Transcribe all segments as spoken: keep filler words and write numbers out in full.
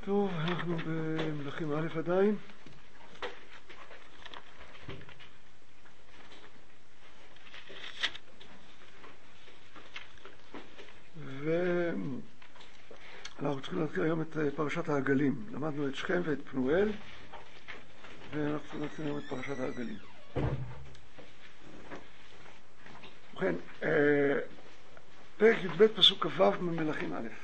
טוב, אנחנו במלכים א' עדיין. ואנחנו צריכים להתחיל היום את פרשת העגלים. למדנו את שכם ואת פנואל, ואנחנו צריכים להתחיל היום את פרשת העגלים. ובכן, פרק י"ב פסוק כ"ו ממלכים א'.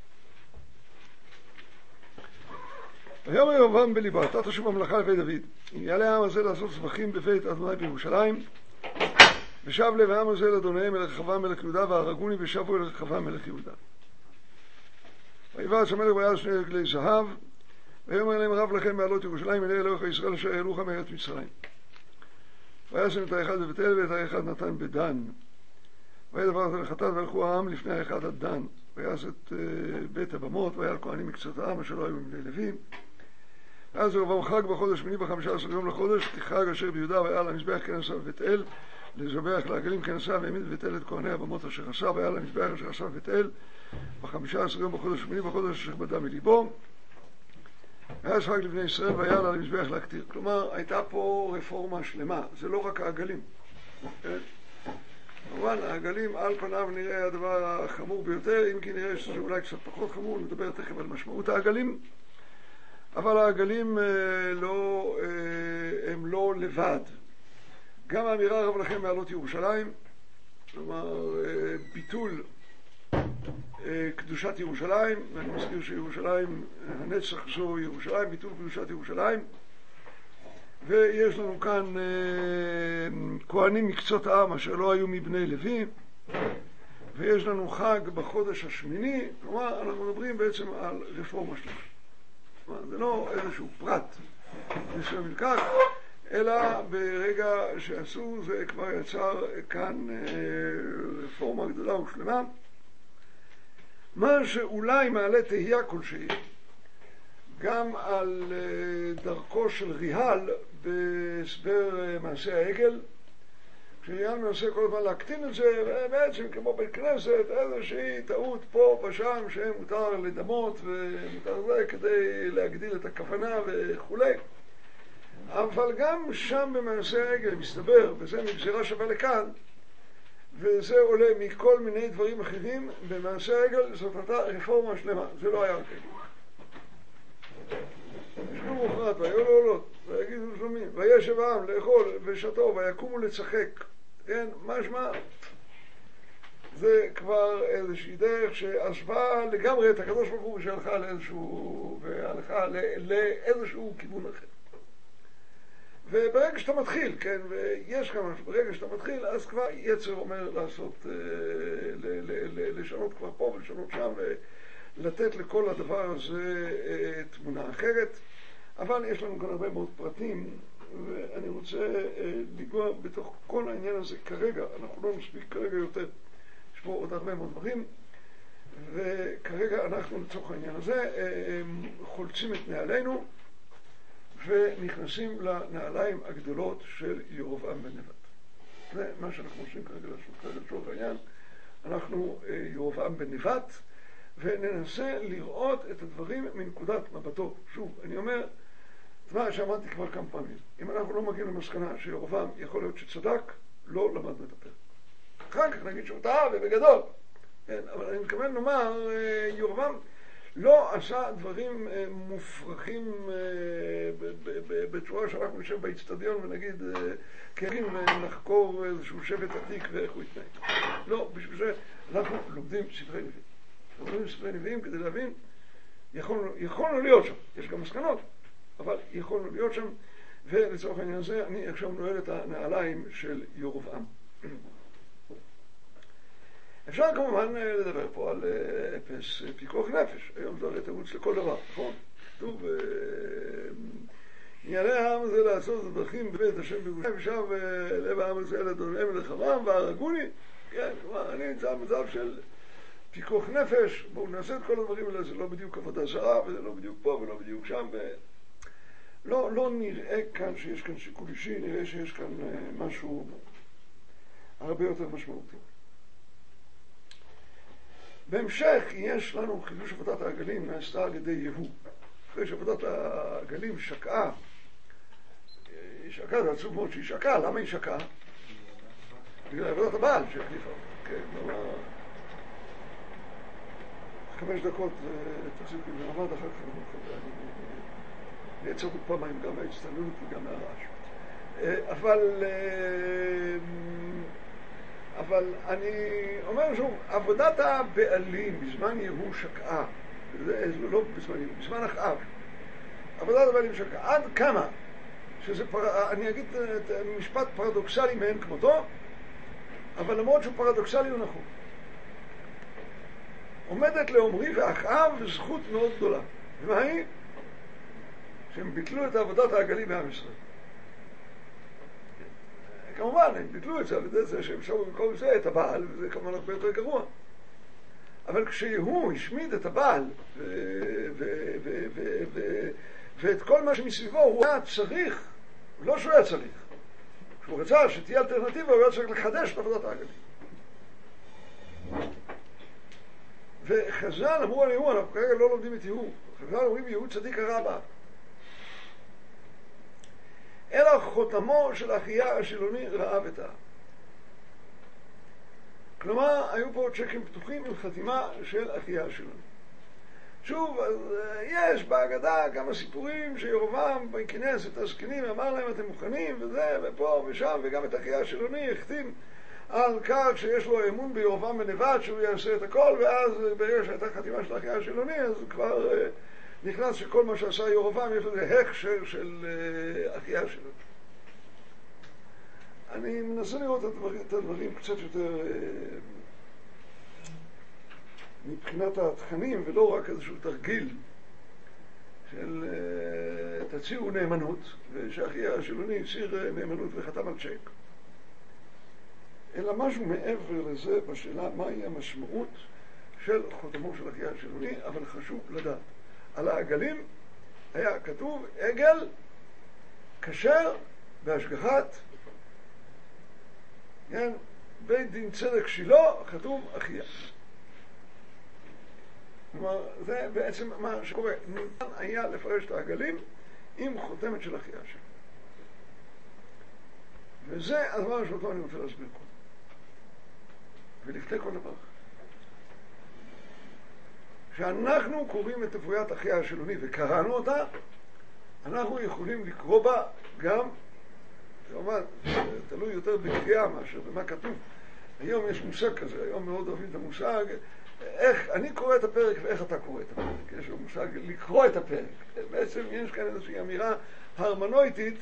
ויאמר ירבעם בליבו, עתה תשוב המלאכה לבית דוד, אם יעלה העם הזה לעשות זבחים בבית אדוני בירושלים, ושב לב העם הזה לאדוניהם אל רחבעם מלך יהודה, והרגוני ושבו אל רחבעם מלך יהודה. ויבעט המלך ויעש שני עגלי זהב, ויאמר אליהם רב לכם מעלות ירושלים, אלי אלוהיך ישראל אשר העלוך מארץ מצרים. וישם את האחד בבית-אל ואת האחד נתן בדן. ויהי דבר הזה לחטאת, והלכו העם לפני האחד עד דן. ויעש את בית הבמות, והיה לכהנים מקצות העם אשר לא היו מבני לוי. ואז ירבעם חג בחודש שמיני בחמישה עשר יום לחודש, תחג אשר ביהודה, והיה למזבח כן עשה בבית-אל, לזבח לעגלים כן עשה, והעמיד בבית-אל את כהני הבמות אשר עשה, והיה למזבח אשר עשה בבית-אל, בחמישה עשר יום בחודש שמיני בחודש אשר בדה מליבו. והיה חג לבני ישראל, והיה לה למזבח להקטיר. כלומר, הייתה פה רפורמה שלמה, זה לא רק העגלים. כמובן, העגלים על פניו נראה הדבר החמור ביותר, אם כי נראה שזה אולי קצת פחות חמור, נדבר תכף על משמעות העגלים. אבל העגלים לא, הם לא לבד. גם האמירה רב לכם מעלות ירושלים, כלומר ביטול קדושת ירושלים, ואני מזכיר שירושלים, הנצח זו ירושלים, ביטול קדושת ירושלים, ויש לנו כאן כהנים מקצות העם אשר לא היו מבני לוי, ויש לנו חג בחודש השמיני, כלומר אנחנו מדברים בעצם על רפורמה שלמה. זה לא איזשהו פרט מסוים נלקח, אלא ברגע שעשו זה כבר יצר כאן רפורמה גדולה ושלמה. מה שאולי מעלה תהייה כלשהי גם על דרכו של ריהל בהסבר מעשה העגל, כשריהל מנסה כל הזמן להקטין את זה, ובעצם כמו בית כנסת איזושהי טעות פה ושם שמותר לדמות ומותר זה כדי להגדיל את הכוונה וכו'. אבל גם שם במעשה העגל מסתבר, וזה מגזירה שווה לכאן, וזה עולה מכל מיני דברים אחרים, במעשה העגל זאת הייתה רפורמה שלמה, זה לא היה רק עגל. ישבו מוחרת, ויהיו לעולות, ויגידו שלומים, וישב העם לאכול ושתו, ויקומו לצחק. כן, משמע, זה כבר איזושהי דרך שעזבה לגמרי את הקדוש ברוך הוא, ושהלכה לאיזשהו, והלכה לאיזשהו כיוון אחר. וברגע שאתה מתחיל, כן, ויש כמה, ברגע שאתה מתחיל, אז כבר יצר אומר לעשות, לשנות כבר פה ולשנות שם, ולתת לכל הדבר הזה תמונה אחרת. אבל יש לנו כאן הרבה מאוד פרטים, ואני רוצה לגוע בתוך כל העניין הזה כרגע. אנחנו לא נספיק כרגע יותר, יש פה עוד הרבה מאוד דברים, וכרגע אנחנו לצורך העניין הזה חולצים את נעלינו, ונכנסים לנעליים הגדולות של ירבעם בן נבט. זה מה שאנחנו עושים כרגע לצורך העניין. אנחנו ירבעם בן נבט, וננסה לראות את הדברים מנקודת מבטו. שוב, אני אומר, את מה שאמרתי כבר כמה פעמים. אם אנחנו לא מגיעים למסקנה שירבעם יכול להיות שצדק, לא למדנו את הפרק. אחר כך נגיד שהוא טעה ובגדול. כן, אבל אני מתכוון לומר, ירבעם לא עשה דברים מופרכים בצורה שאנחנו נשב באצטדיון ונגיד כן נחקור איזשהו שבט עתיק ואיך הוא יתנהג. לא, בשביל זה אנחנו לומדים ספרי נביאים. לומדים ספרי נביאים כדי להבין, יכולנו, יכולנו להיות שם, יש גם מסקנות, אבל יכולנו להיות שם, ולצורך העניין הזה אני עכשיו נועל את הנעליים של ירבעם. אפשר כמובן לדבר פה על אפס פיקוח נפש, היום זה הרי תירוץ לכל דבר, נכון? כתוב, יעלה העם הזה לעשות זבחים בבית השם בירושלים, ושב לב העם הזה לאדוניהם ולרחבעם והרגוני, כן, כלומר, אני נמצא במצב של פיקוח נפש, בואו נעשה את כל הדברים האלה, זה לא בדיוק עבודה זרה, וזה לא בדיוק פה ולא בדיוק שם, ולא לא נראה כאן שיש כאן שיקול אישי, נראה שיש כאן משהו הרבה יותר משמעותי. בהמשך יש לנו חידוש עבודת העגלים נעשתה על ידי יהוא. אחרי שעבודת הגלים שקעה, היא שקעה, זה עצוב מאוד שהיא שקעה, למה היא שקעה? בגלל עבודת הבעל שהחליפה. כן, למה... חמש דקות תחזיק עם מעמד, אחר כך אני אעצור עוד פעמיים גם מההצטננות וגם מהרעש. אבל, אבל אני אומר שוב, עבודת הבעלים בזמן יהוא שקעה, זה לא בזמן יהוא, בזמן אחאב, עבודת הבעלים שקעה, עד כמה, שזה, פר... אני אגיד משפט פרדוקסלי מאין כמותו, אבל למרות שהוא פרדוקסלי הוא נכון. עומדת לעומרי ואחאב זכות מאוד גדולה. ומה היא? שהם ביטלו את עבודת העגלים מעם ישראל. כמובן, הם ביטלו את זה על ידי זה שהם שמו במקום זה את הבעל, וזה כמובן הרבה יותר גרוע. אבל כשיהוא השמיד את הבעל ו... ו... ו... ו... ו... ואת כל מה שמסביבו הוא היה צריך, לא שהוא היה צריך. כשהוא רצה שתהיה אלטרנטיבה, הוא היה צריך לחדש את עבודת העגלים. וחז"ל אמרו על יהוא, אנחנו כרגע לא לומדים את יהוא, חז"ל אומרים יהוא צדיק הרבה. אלא חותמו של אחיה השילוני ראה וטעה. כלומר, היו פה צ'קים פתוחים עם חתימה של אחיה השילוני. שוב, יש בהגדה כמה סיפורים שירובעם כינס את הזקנים, אמר להם אתם מוכנים וזה ופה ושם, וגם את אחיה השילוני החתים על כך שיש לו אמון בירובעם בנבט שהוא יעשה את הכל, ואז ברגע שהייתה חתימה של אחיה השילוני אז כבר נכנס שכל מה שעשה ירובעם יש לזה הכשר של אחיה השילוני. אני מנסה לראות את הדברים, את הדברים קצת יותר מבחינת התכנים ולא רק איזשהו תרגיל של תציעו נאמנות, ושאחיה השילוני הצהיר נאמנות וחתם על צ'ק, אלא משהו מעבר לזה בשאלה מהי המשמעות של חותמו של אחיה השילוני. אבל חשוב לדעת, על העגלים היה כתוב עגל כשר בהשגחת, כן, בית דין צדק שילה, כתוב אחיה. כלומר, זה בעצם מה שקורה. ניתן היה לפרש את העגלים עם חותמת של אחיה שלו. וזה הדבר שאותו אני רוצה להסביר קודם. ולפני כל דבר. כשאנחנו קוראים את תבואת אחיה השילוני וקראנו אותה, אנחנו יכולים לקרוא בה גם, כלומר, תלוי יותר בקריאה מאשר במה כתוב. היום יש מושג כזה, היום מאוד אוהבים את המושג, איך אני קורא את הפרק ואיך אתה קורא את הפרק. יש לו מושג לקרוא את הפרק. בעצם יש כאן איזושהי אמירה הרמנויטית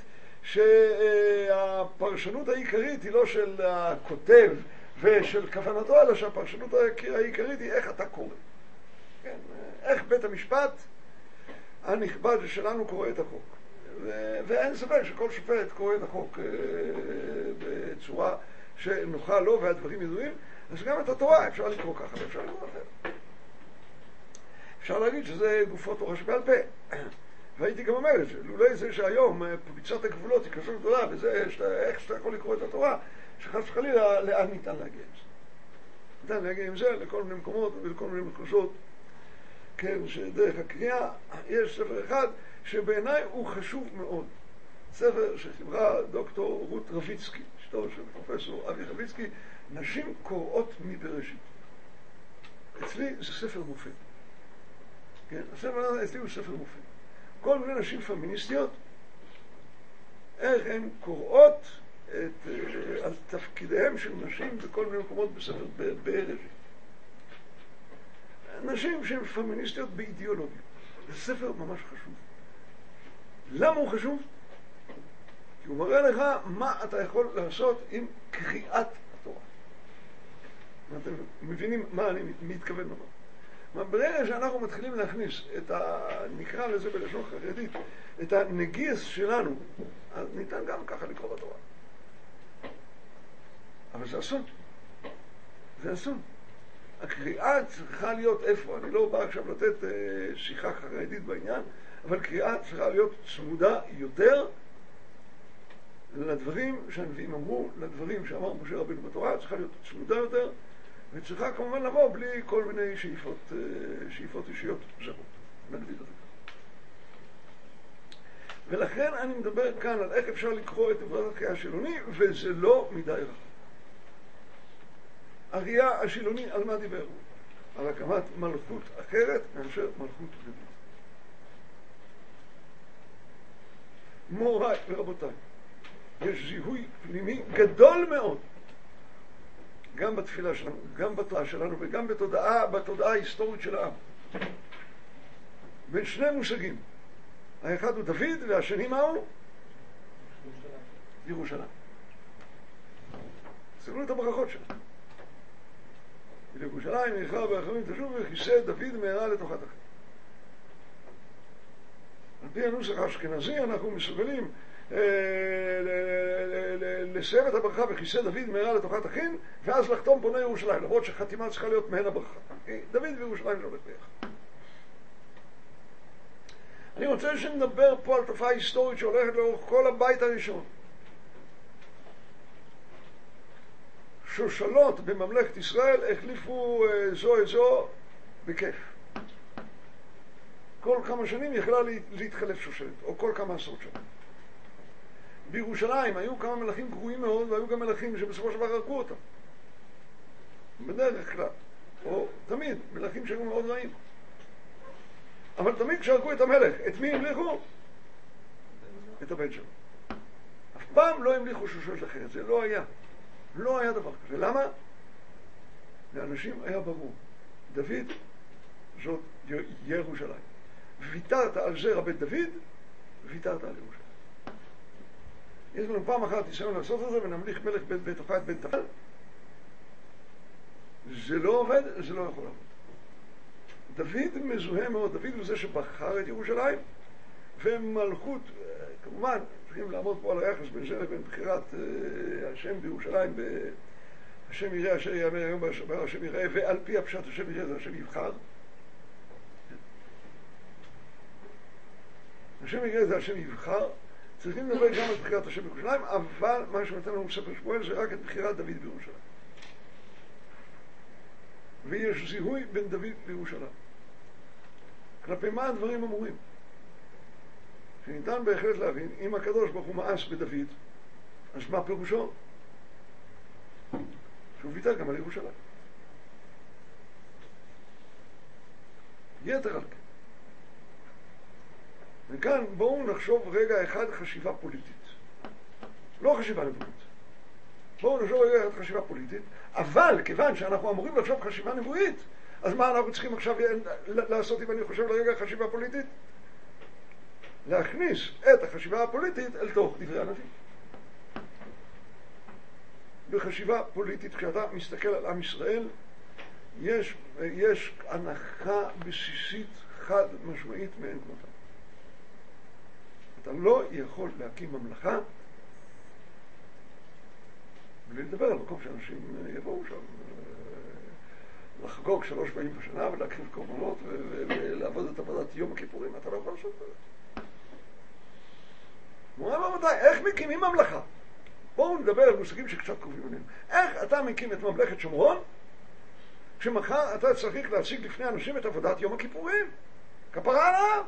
שהפרשנות העיקרית היא לא של הכותב ושל כוונתו, אלא שהפרשנות העיקרית היא איך אתה קורא. כן, איך בית המשפט הנכבד שלנו קורא את החוק. ו- ואין ספק שכל שופט קורא את החוק בצורה שנוחה לו והדברים ידועים, אז גם את התורה אפשר לקרוא ככה ואפשר לקרוא אחר. אפשר להגיד שזה גופות תורה שבעל פה. והייתי גם אומר את זה, לולא זה שהיום פריצת הגבולות היא כזאת גדולה, וזה שאתה, איך שאתה יכול לקרוא את התורה, שחס וחלילה לאן ניתן להגיע עם זה. ניתן להגיע עם זה לכל מיני מקומות ולכל מיני מקושות, כן, שדרך הקריאה יש ספר אחד שבעיניי הוא חשוב מאוד. ספר שחיברה דוקטור רות רביצקי, אשתו של פרופסור אבי רביצקי, נשים קוראות מבראשית. אצלי זה ספר מופת. כן, הספר אצלי הוא ספר מופת. כל מיני נשים פמיניסטיות, איך הן קוראות את, על תפקידיהם של נשים בכל מיני מקומות בספר בראשית. נשים שהן פמיניסטיות באידיאולוגיה. זה ספר ממש חשוב. למה הוא חשוב? כי הוא מראה לך מה אתה יכול לעשות עם קריאת התורה. אתם מבינים מה אני מתכוון לומר. ברגע שאנחנו מתחילים להכניס את ה... נקרא לזה בלשון חרדית, את הנגיס שלנו, אז ניתן גם ככה לקרוא בתורה. אבל זה אסון. זה אסון. הקריאה צריכה להיות איפה? אני לא בא עכשיו לתת אה, שיחה חרדית בעניין, אבל קריאה צריכה להיות צמודה יותר לדברים שהנביאים אמרו, לדברים שאמר משה רבינו בתורה, צריכה להיות צמודה יותר, וצריכה כמובן לבוא בלי כל מיני שאיפות, אה, שאיפות אישיות זרות. נגדיר את זה. ולכן אני מדבר כאן על איך אפשר לקרוא את עבודת החייה השילוני, וזה לא מדי רע. החייה השילוני על מה דיבר? על הקמת מלכות אחרת מאשר מלכות דוד. מוריי ורבותיי, יש זיהוי פנימי גדול מאוד, גם בתפילה שלנו, גם בתורה שלנו, וגם בתודעה, בתודעה ההיסטורית של העם. בין שני מושגים. האחד הוא דוד, והשני מה הוא? ירושלים. סגרו את הברכות שלנו. בירושלים ייחר ברחמים תשוב וכיסא דוד מהרה לתוכת אחר. על פי הנוסח האשכנזי אנחנו מסוגלים לסיים את הברכה וכיסא דוד מהרה לתוכת אחין, ואז לחתום פונה ירושלים, למרות שחתימה צריכה להיות מהן הברכה. דוד וירושלים זה הולך ביחד. אני רוצה שנדבר פה על תופעה היסטורית שהולכת לאורך כל הבית הראשון. שושלות בממלכת ישראל החליפו זו את זו בכיף. כל כמה שנים יכלה להתחלף שושלת, או כל כמה עשרות שנים. בירושלים היו כמה מלכים גרועים מאוד, והיו גם מלכים שבסופו של דבר הרגו אותם. בדרך כלל, או תמיד, מלכים שהיו מאוד רעים. אבל תמיד כשהרגו את המלך, את מי המליכו? את הבן שלו. אף פעם לא המליכו שושלת אחרת, זה לא היה. לא היה דבר כזה. למה? לאנשים היה ברור. דוד זאת ירושלים. ויתרת על זרע בית דוד, ויתרת על ירושלים. יש לנו פעם אחת ניסיון לעשות את זה, ונמליך מלך בית בית אחת בן תפל. זה לא עובד, זה לא יכול לעבוד. דוד מזוהה מאוד, דוד הוא זה שבחר את ירושלים, ומלכות, כמובן, צריכים לעמוד פה על היחס בין זה לבין בחירת uh, השם בירושלים, ב... השם יראה אשר יאמר היום באשר השם יראה, ועל פי הפשט השם יראה זה השם יבחר. השם יראה זה השם יבחר, צריכים לדבר גם על בחירת השם בירושלים, אבל מה שנותן לנו ספר שמואל זה רק את בחירת דוד בירושלים. ויש זיהוי בין דוד לירושלים. כלפי מה הדברים אמורים? שניתן בהחלט להבין, אם הקדוש ברוך הוא מאס בדוד, אז מה פירושו? שהוא ויתר גם על ירושלים. יתר על כן. וכאן בואו נחשוב רגע אחד חשיבה פוליטית. לא חשיבה נבואית. בואו נחשוב רגע אחד חשיבה פוליטית, אבל כיוון שאנחנו אמורים לחשוב חשיבה נבואית, אז מה אנחנו צריכים עכשיו לעשות אם אני חושב לרגע חשיבה פוליטית? להכניס את החשיבה הפוליטית אל תוך דברי הנביא. בחשיבה פוליטית, כשאתה מסתכל על עם ישראל, יש, יש הנחה בסיסית חד משמעית מאין כמותה. אתה לא יכול להקים ממלכה בלי לדבר על מקום שאנשים יבואו שם לחגוג שלוש פעמים בשנה ולהקריב קורבנות ולעבוד את עבודת יום הכיפורים. אתה לא יכול לעשות את זה. מורה ומתי, איך מקימים ממלכה? בואו נדבר על מושגים שקצת קרובים עליהם. איך אתה מקים את ממלכת שומרון כשמחר אתה צריך להציג לפני אנשים את עבודת יום הכיפורים? כפרה עליו.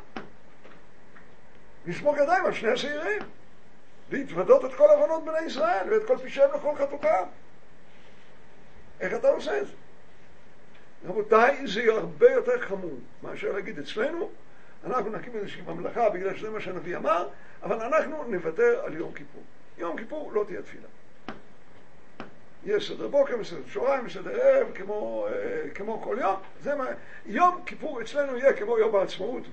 לסמוך ידיים על שני השעירים. להתוודות את כל עוונות בני ישראל ואת כל פשעיהם לכל חטאותם. איך אתה עושה את זה? רבותיי, זה הרבה יותר חמור מאשר להגיד אצלנו, אנחנו נקים איזושהי ממלכה בגלל שזה מה שהנביא אמר, אבל אנחנו נוותר על יום כיפור. יום כיפור לא תהיה תפילה. יש סדר בוקר, מסדר שוריים, מסדר ערב, כמו, אה, כמו כל יום. זה מה... יום כיפור אצלנו יהיה כמו יום העצמאות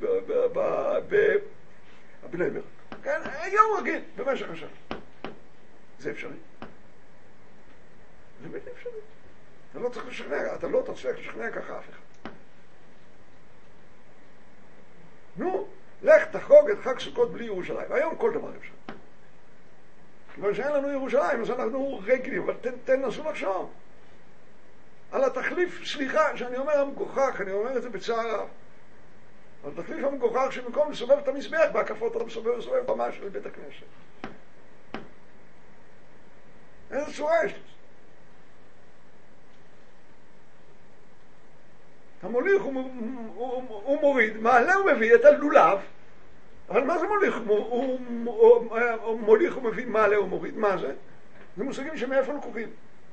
בבני ברק. כן? יום רגיל במשך השנה. זה אפשרי. זה בלתי אפשרי. אתה לא צריך לשכנע, אתה לא תצליח לשכנע ככה אף אחד. נו, לך תחוג את חג סוכות בלי ירושלים. היום כל דבר אפשר. כיוון שאין לנו ירושלים, אז אנחנו רגילים, אבל תן, תן נסו לחשוב. על התחליף, סליחה, שאני אומר המגוחך, אני אומר את זה בצער רב. על התחליף המגוחך שמקום לסובב את המזבח בהקפות, אתה מסובב לסובב במה של בית הכנסת. איזה צורה יש לזה? המוליך הוא, הוא, הוא, הוא מוריד, מעלה ומביא את הלולב אבל מה זה מוליך? הוא, הוא, הוא מוליך ומביא מעלה או מוריד, מה זה? זה מושגים שמאיפה לקוחים.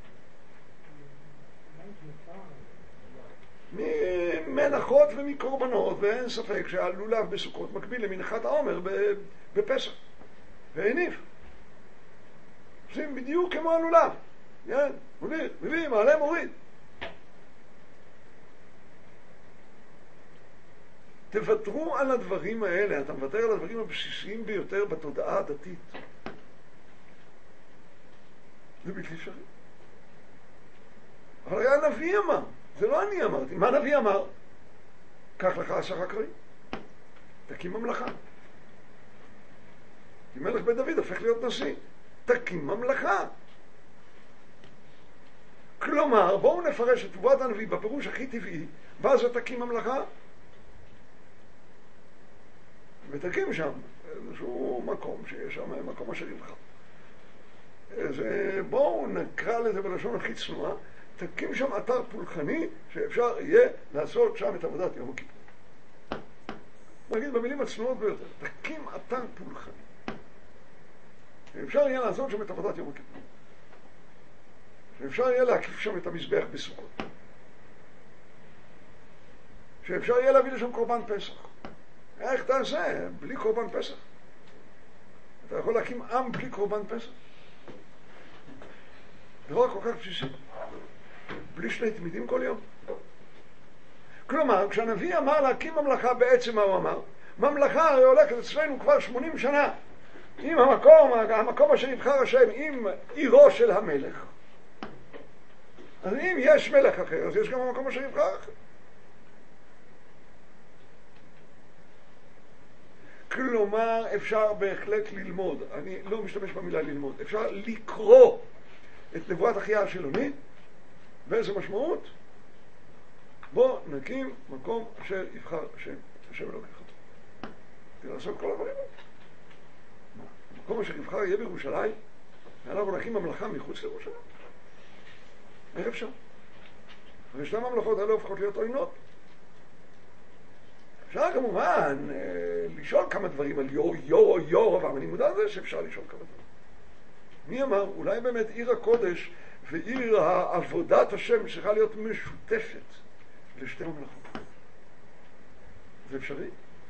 ממנחות ומקורבנות, ואין ספק שהלולב בסוכות מקביל למנחת העומר בפסח, והניף. עושים בדיוק כמו הלולב. כן, מוליך, מביא, מעלה, מוריד. תוותרו על הדברים האלה, אתה מוותר על הדברים הבסיסיים ביותר בתודעה הדתית. זה בלתי אפשרי. אבל היה הנביא אמר, זה לא אני אמרתי. מה הנביא אמר? קח לך עשרה כרים, תקים ממלכה. כי מלך בית דוד הופך להיות נשיא. תקים ממלכה. כלומר, בואו נפרש את תבואת הנביא בפירוש הכי טבעי, ואז תקים ממלכה. ותקים שם איזשהו מקום שיש שם מקום אשר יבחר. אז בואו נקרא לזה בלשון הכי צנועה, תקים שם אתר פולחני שאפשר יהיה לעשות שם את עבודת יום הכיפור. נגיד במילים הצנועות ביותר, תקים אתר פולחני שאפשר יהיה לעשות שם את עבודת יום הכיפור, שאפשר יהיה להקיף שם את המזבח בסוכות, שאפשר יהיה להביא לשם קורבן פסח. איך תעשה? בלי קורבן פסח? אתה יכול להקים עם בלי קורבן פסח? דבר כל כך בסיסי. בלי שני תמידים כל יום. כלומר, כשהנביא אמר להקים ממלכה, בעצם מה הוא אמר? ממלכה הרי הולכת אצלנו כבר שמונים שנה. עם המקום, המקום אשר יבחר השם, עם עירו של המלך. אז אם יש מלך אחר, אז יש גם המקום אשר יבחר אחר. כלומר, אפשר בהחלט ללמוד, אני לא משתמש במילה ללמוד, אפשר לקרוא את נבואת אחיה השילוני, ואיזה משמעות? בוא נקים מקום אשר יבחר השם, השם אלוקיך. תראה לעשות כל הדברים. המקום אשר יבחר יהיה בירושלים, ואנחנו נקים ממלכה מחוץ לירושלים. איך אפשר? הרי שתי הממלכות האלה הופכות להיות עוינות. אפשר כמובן לשאול כמה דברים על יור, יור, יור, אבל אני מודע לזה שאפשר לשאול כמה דברים. מי אמר? אולי באמת עיר הקודש ועיר העבודת השם צריכה להיות משותפת לשתי ממלכות. זה אפשרי?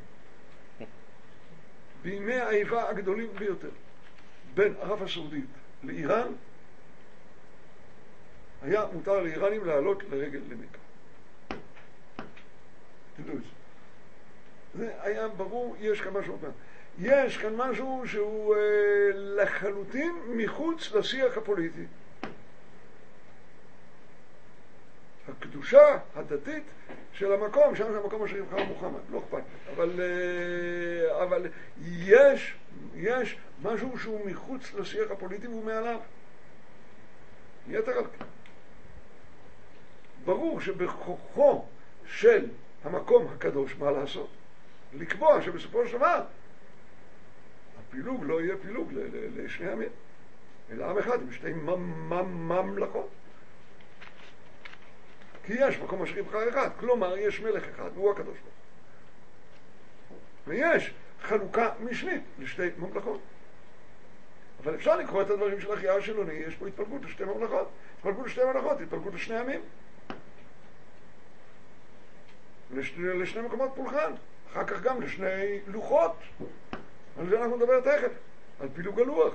בימי האיבה הגדולים ביותר בין ערב הסעודית לאיראן, היה מותר לאיראנים לעלות לרגל למכה. תדעו את זה. זה היה ברור, יש כאן משהו, יש כאן משהו שהוא אה, לחלוטין מחוץ לשיח הפוליטי. הקדושה הדתית של המקום, שם זה המקום אשר יבחר מוחמד, לא אכפת. אבל, אה, אבל יש, יש משהו שהוא מחוץ לשיח הפוליטי והוא מעליו. יתר על כן. ברור שבכוחו של המקום הקדוש, מה לעשות? לקבוע שבסופו של דבר הפילוג לא יהיה פילוג לשני עמים, אלא עם אחד עם שתי ממלכות. כי יש מקום אשר יבחר אחד, כלומר יש מלך אחד, והוא הקדוש ברוך הוא. ויש חלוקה משנית לשתי ממלכות. אבל אפשר לקרוא את הדברים של אחיה השילוני, יש פה התפלגות לשתי ממלכות, התפלגות לשתי ממלכות, התפלגות לשני עמים. לשני, לשני מקומות פולחן, אחר כך גם לשני לוחות. על זה אנחנו נדבר תכף, על פילוג הלוח.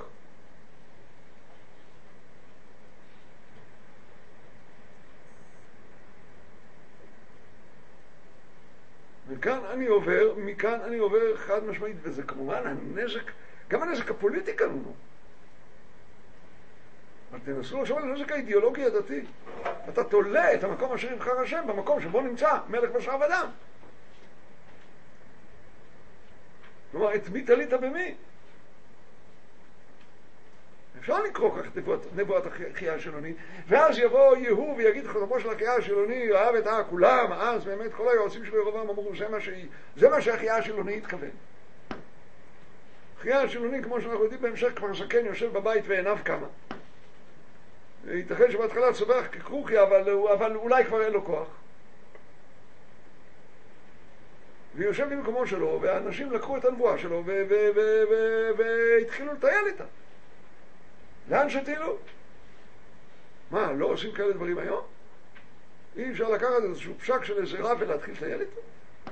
וכאן אני עובר, מכאן אני עובר חד משמעית, וזה כמובן הנזק, גם הנזק הפוליטי כאן הוא. אבל תנסו לחשוב על הנזק האידיאולוגי הדתי. אתה תולה את המקום אשר יבחר השם במקום שבו נמצא מלך בשר ודם. כלומר, את מי תלית במי? אפשר לקרוא כך את נבואת, נבואת אחיה השילוני, ואז יבוא יהוא ויגיד חותמו של אחיה השילוני, אהב את אה כולם, אז באמת כל היועצים של ירבעם אמרו, זה מה, ש... זה מה שאחיה השילוני התכוון. אחיה השילוני, כמו שאנחנו יודעים בהמשך, כבר זקן יושב בבית ועיניו כמה. ייתכן שבהתחלה צובח ככרוכי, אבל, אבל אולי כבר אין לו כוח. ויושב במקומו שלו, והאנשים לקחו את הנבואה שלו והתחילו לטייל איתה. לאן שטיילו? מה, לא עושים כאלה דברים היום? אי אפשר לקחת איזשהו פשק של איזה רב ולהתחיל לטייל איתו?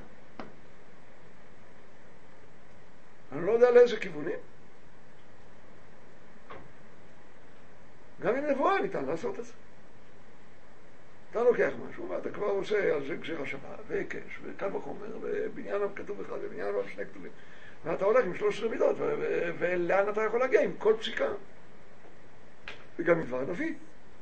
אני לא יודע לאיזה כיוונים. גם עם נבואה ניתן לעשות את זה. אתה לוקח משהו ואתה כבר עושה על זה גזירה שווה והיקש וקל וחומר ובניין כתוב אחד ובניין שני כתובים, ואתה הולך עם שלוש עשרה מידות, ולאן אתה יכול להגיע עם כל פסיקה וגם עם דבר נביא.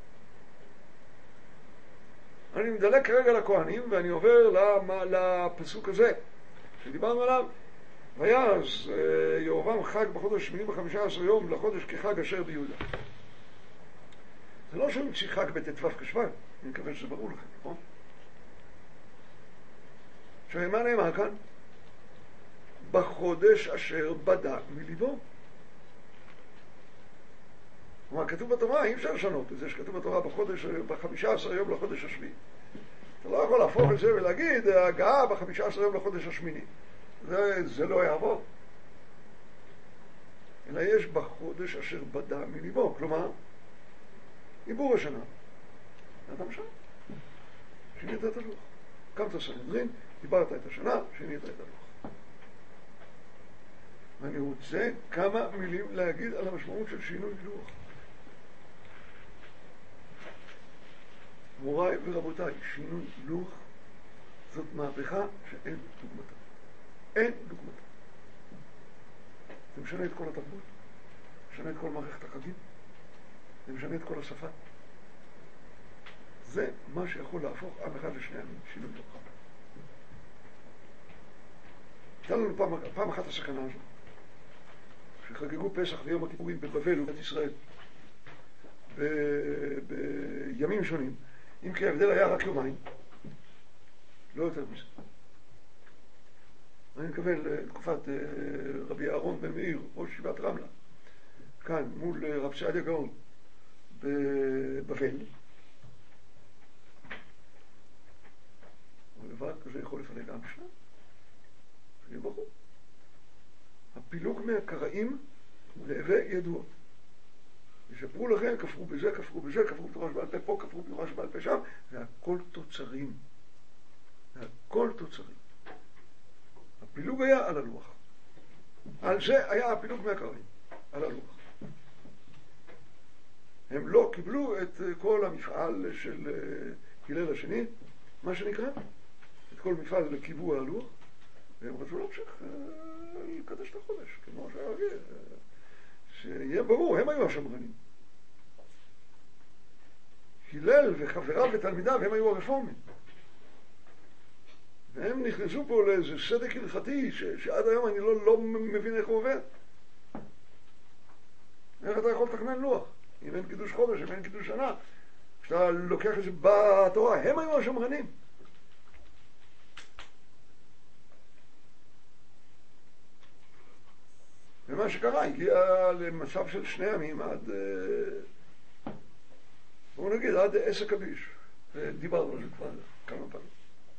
אני מדלק כרגע לכהנים ואני עובר לפסוק הזה שדיברנו עליו. ואז ירבעם חג בחודש שמיני בחמישה עשר יום לחודש כחג אשר ביהודה. זה לא שהוא המציא חג בט"ו כשבט, אני מקווה שזה ברור לכם, נכון? עכשיו, מה נאמר כאן? בחודש אשר בדה מליבו. כלומר, כתוב בתורה, אי אפשר לשנות את זה שכתוב בתורה בחודש, בחמישה עשר יום לחודש השביעי. אתה לא יכול להפוך את זה ולהגיד, הגעה בחמישה עשר יום לחודש השמיני. זה, זה לא יעבור. אלא יש בחודש אשר בדה מליבו. כלומר, עיבור השנה. אדם שם. שינית את הלוח. קמת סנהדרין, דיברת את השנה, שינית את הלוח. ואני רוצה כמה מילים להגיד על המשמעות של שינוי לוח. מוריי ורבותיי, שינוי לוח זאת מהפכה שאין דוגמתה. אין דוגמתה. זה משנה את כל התרבות, משנה את כל מערכת החגים, זה משנה את כל השפה. זה מה שיכול להפוך עם אחד לשני עמים, שינוי לוח. הייתה לנו פעם, פעם אחת הסכנה הזו, שחגגו פסח ויום הכיפורים בבבל ובית ישראל, ב, בימים שונים, אם כי ההבדל היה רק יומיים, לא יותר מזה. אני מתכוון לתקופת רבי אהרון בן מאיר, ראש ישיבת רמלה, כאן מול רב סעדיה גאון בבבל. ולבד כזה יכול לפלג עם שם, שיהיה ברור. הפילוג מהקראים להווה ידועות. ישפרו לכם, כפרו בזה, כפרו בזה, כפרו בתורה שבעל פה פה, כפרו בתורה שבעל פה שם, והכל תוצרים. והכל תוצרים. הפילוג היה על הלוח. על זה היה הפילוג מהקראים, על הלוח. הם לא קיבלו את כל המפעל של הלל השני, מה שנקרא, את כל מפעל לקיבוע הלוח, והם רצו להמשיך לקדש את החודש, כמו שהיה רגיל. שיהיה ברור, הם היו השמרנים. הלל וחבריו ותלמידיו, הם היו הרפורמים. והם נכנסו פה לאיזה סדק הלכתי, ש- שעד היום אני לא, לא מבין איך הוא עובד. איך אתה יכול לתכנן לוח? אם אין קידוש חודש, אם אין קידוש שנה. כשאתה לוקח את זה בתורה, הם היו השמרנים. ומה שקרה, הגיע למצב של שני ימים עד, בואו נגיד, עד עסק הביש. דיברנו על זה כבר כמה פעמים.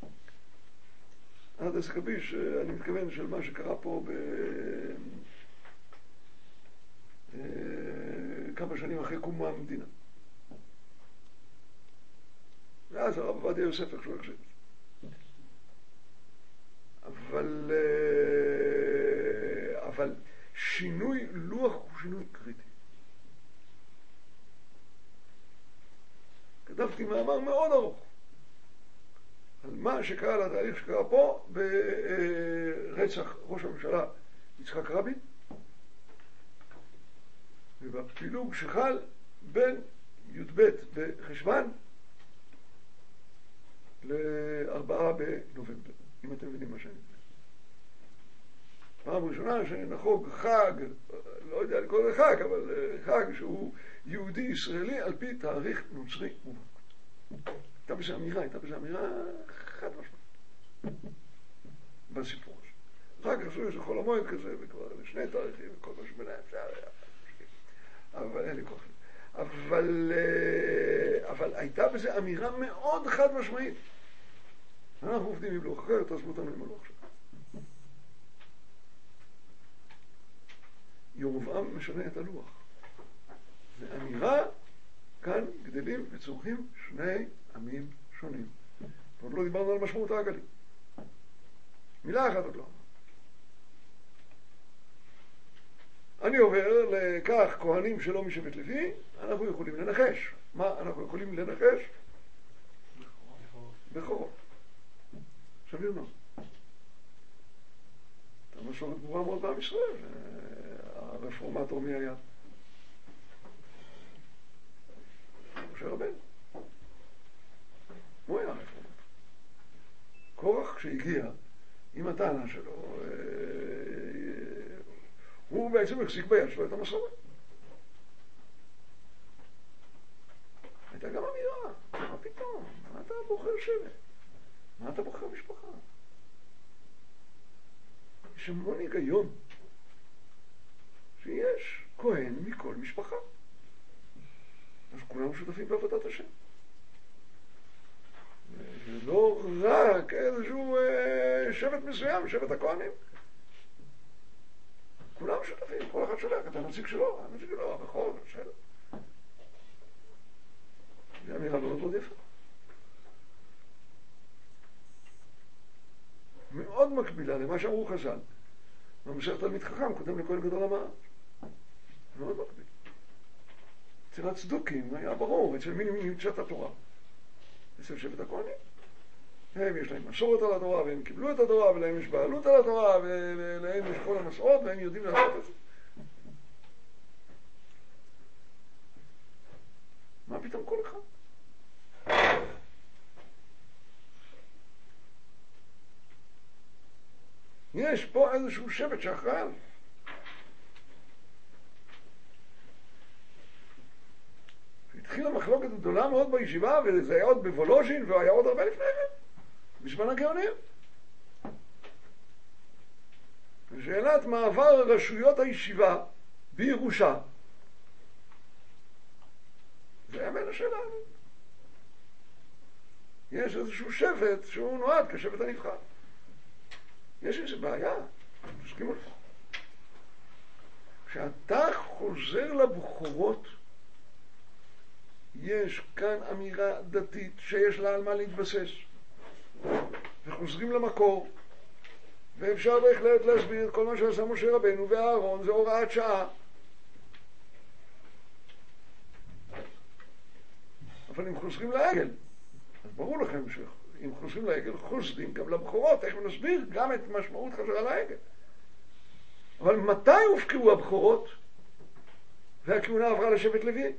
עד עסק הביש, אני מתכוון של מה שקרה פה ב... כמה שנים אחרי קום המדינה. ואז הרב עובדיה יוסף איך שהוא החשיב. אבל... אבל... שינוי לוח הוא שינוי קריטי. כתבתי מאמר מאוד ארוך על מה שקרה לתהליך שקרה פה ברצח ראש הממשלה יצחק רבין ובפילוג שחל בין י"ב בחשוון לארבעה בנובמבר, אם אתם מבינים מה שאני אומר. פעם ראשונה שנחוג חג, לא יודע לקרוא לזה חג, אבל חג שהוא יהודי ישראלי על פי תאריך נוצרי מובהק. הייתה בזה אמירה, הייתה בזה אמירה חד משמעית בסיפור הזה. אחר כך עשו איזה חול המועד כזה, וכבר שני תאריכים וכל מה שביניהם, אפשר היה. אבל אין לי כוח. אבל, אבל הייתה בזה אמירה מאוד חד משמעית. אנחנו עובדים עם לוח אחר, תעזבו אותנו עם הלוח שלנו. ירבעם משנה את הלוח. זה אמירה, כאן גדלים וצורכים שני עמים שונים. עוד לא דיברנו על משמעות העגלים. מילה אחת עוד לא. אני עובר לכך כהנים שלא משבט לוי, אנחנו יכולים לנחש. מה אנחנו יכולים לנחש? בכורות. עכשיו ירנו. אתה מסורת ברורה מאוד בעם ישראל. הרפורמטור מי היה? משה רבנו. הוא היה הרפורמטור. קורח כשהגיע עם הטענה שלו, הוא בעצם החזיק ביד שלו את המסורת. הייתה גם אמירה, מה פתאום? מה אתה בוחר שבט? מה אתה בוחר משפחה? יש המון היגיון שיש כהן מכל משפחה. אז כולם שותפים בעבודת השם. זה לא רק איזשהו אה, שבט מסוים, שבט הכהנים. כולם שותפים, כל אחד שולח את הנציג שלו, הנציג שלו, הבכור, בסדר. זו אמירה מאוד מאוד יפה. מאוד מקבילה למה שאמרו חז"ל. במסכת תלמיד חכם קודם לכהן גדול המעט. מאוד מקביל. אצל הצדוקים היה ברור אצל מי נמצאת התורה. אצל שבט הכהנים. הם יש להם מסורת על התורה, והם קיבלו את התורה, ולהם יש בעלות על התורה, ולהם יש כל המסורות, והם יודעים לעשות את זה. מה פתאום כל אחד? יש פה איזשהו שבט שאחראי. התחילה מחלוקת גדולה מאוד בישיבה, וזה היה עוד בוולוז'ין, והיה עוד הרבה לפני כן, בזמן הגאונים. שאלת מעבר רשויות הישיבה בירושה, זה היה בין השאלה. יש איזשהו שבט שהוא נועד כשבט הנבחר. יש איזו בעיה, תסכימו לך. כשאתה חוזר לבחורות, יש כאן אמירה דתית שיש לה על מה להתבסס. וחוזרים למקור, ואפשר בהחלט להסביר את כל מה שעשה משה רבנו והארון, זה הוראת שעה. אבל אם חוזרים לעגל, אז ברור לכם שאם חוזרים לעגל, חוזרים גם לבחורות. איך נסביר גם את משמעות חזרה לעגל. אבל מתי הופקעו הבחורות והכהונה עברה לשבט לוי?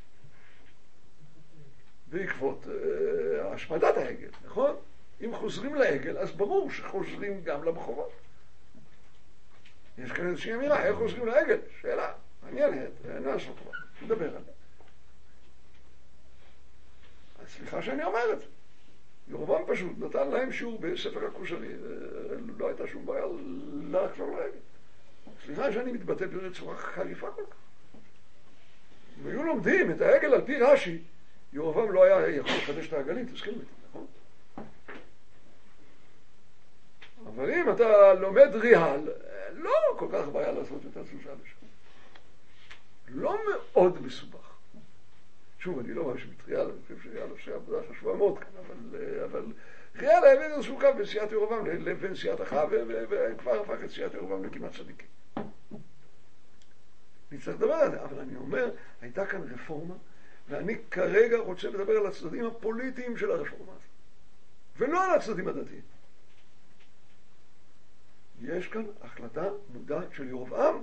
בעקבות uh, השמדת העגל, נכון? אם חוזרים לעגל, אז ברור שחוזרים גם לבחורות. יש כאן איזושהי אמירה, איך חוזרים לעגל? שאלה, מעניינת, נעשו כבר, נדבר עליה. אז סליחה שאני אומר את זה. ירבעם פשוט נתן להם שיעור בספר הכוזרי, לא הייתה שום בעיה לחזור לעגל. סליחה שאני מתבטא בצורה חריפה כל כך. אם היו לומדים את העגל על פי רש"י, ירבעם לא היה יכול לחדש את העגלים, תסכים איתי, נכון? אבל אם אתה לומד ריאל, לא כל כך בעיה לעשות את התזוזה לשם. לא מאוד מסובך. שוב, אני לא מאשים את ריאל, אני חושב שריאל עושה עבודה חשובה מאוד כאן, אבל, אבל ריאל העביר איזשהו קו בין סיעת ירבעם לבין סיעת אחאב, וכבר הפך את סיעת ירבעם לכמעט צדיקים. נצטרך לדבר על זה, אבל אני אומר, הייתה כאן רפורמה, ואני כרגע רוצה לדבר על הצדדים הפוליטיים של הרפורמה הזאת, ולא על הצדדים הדתיים. יש כאן החלטה מודעת של ירבעם,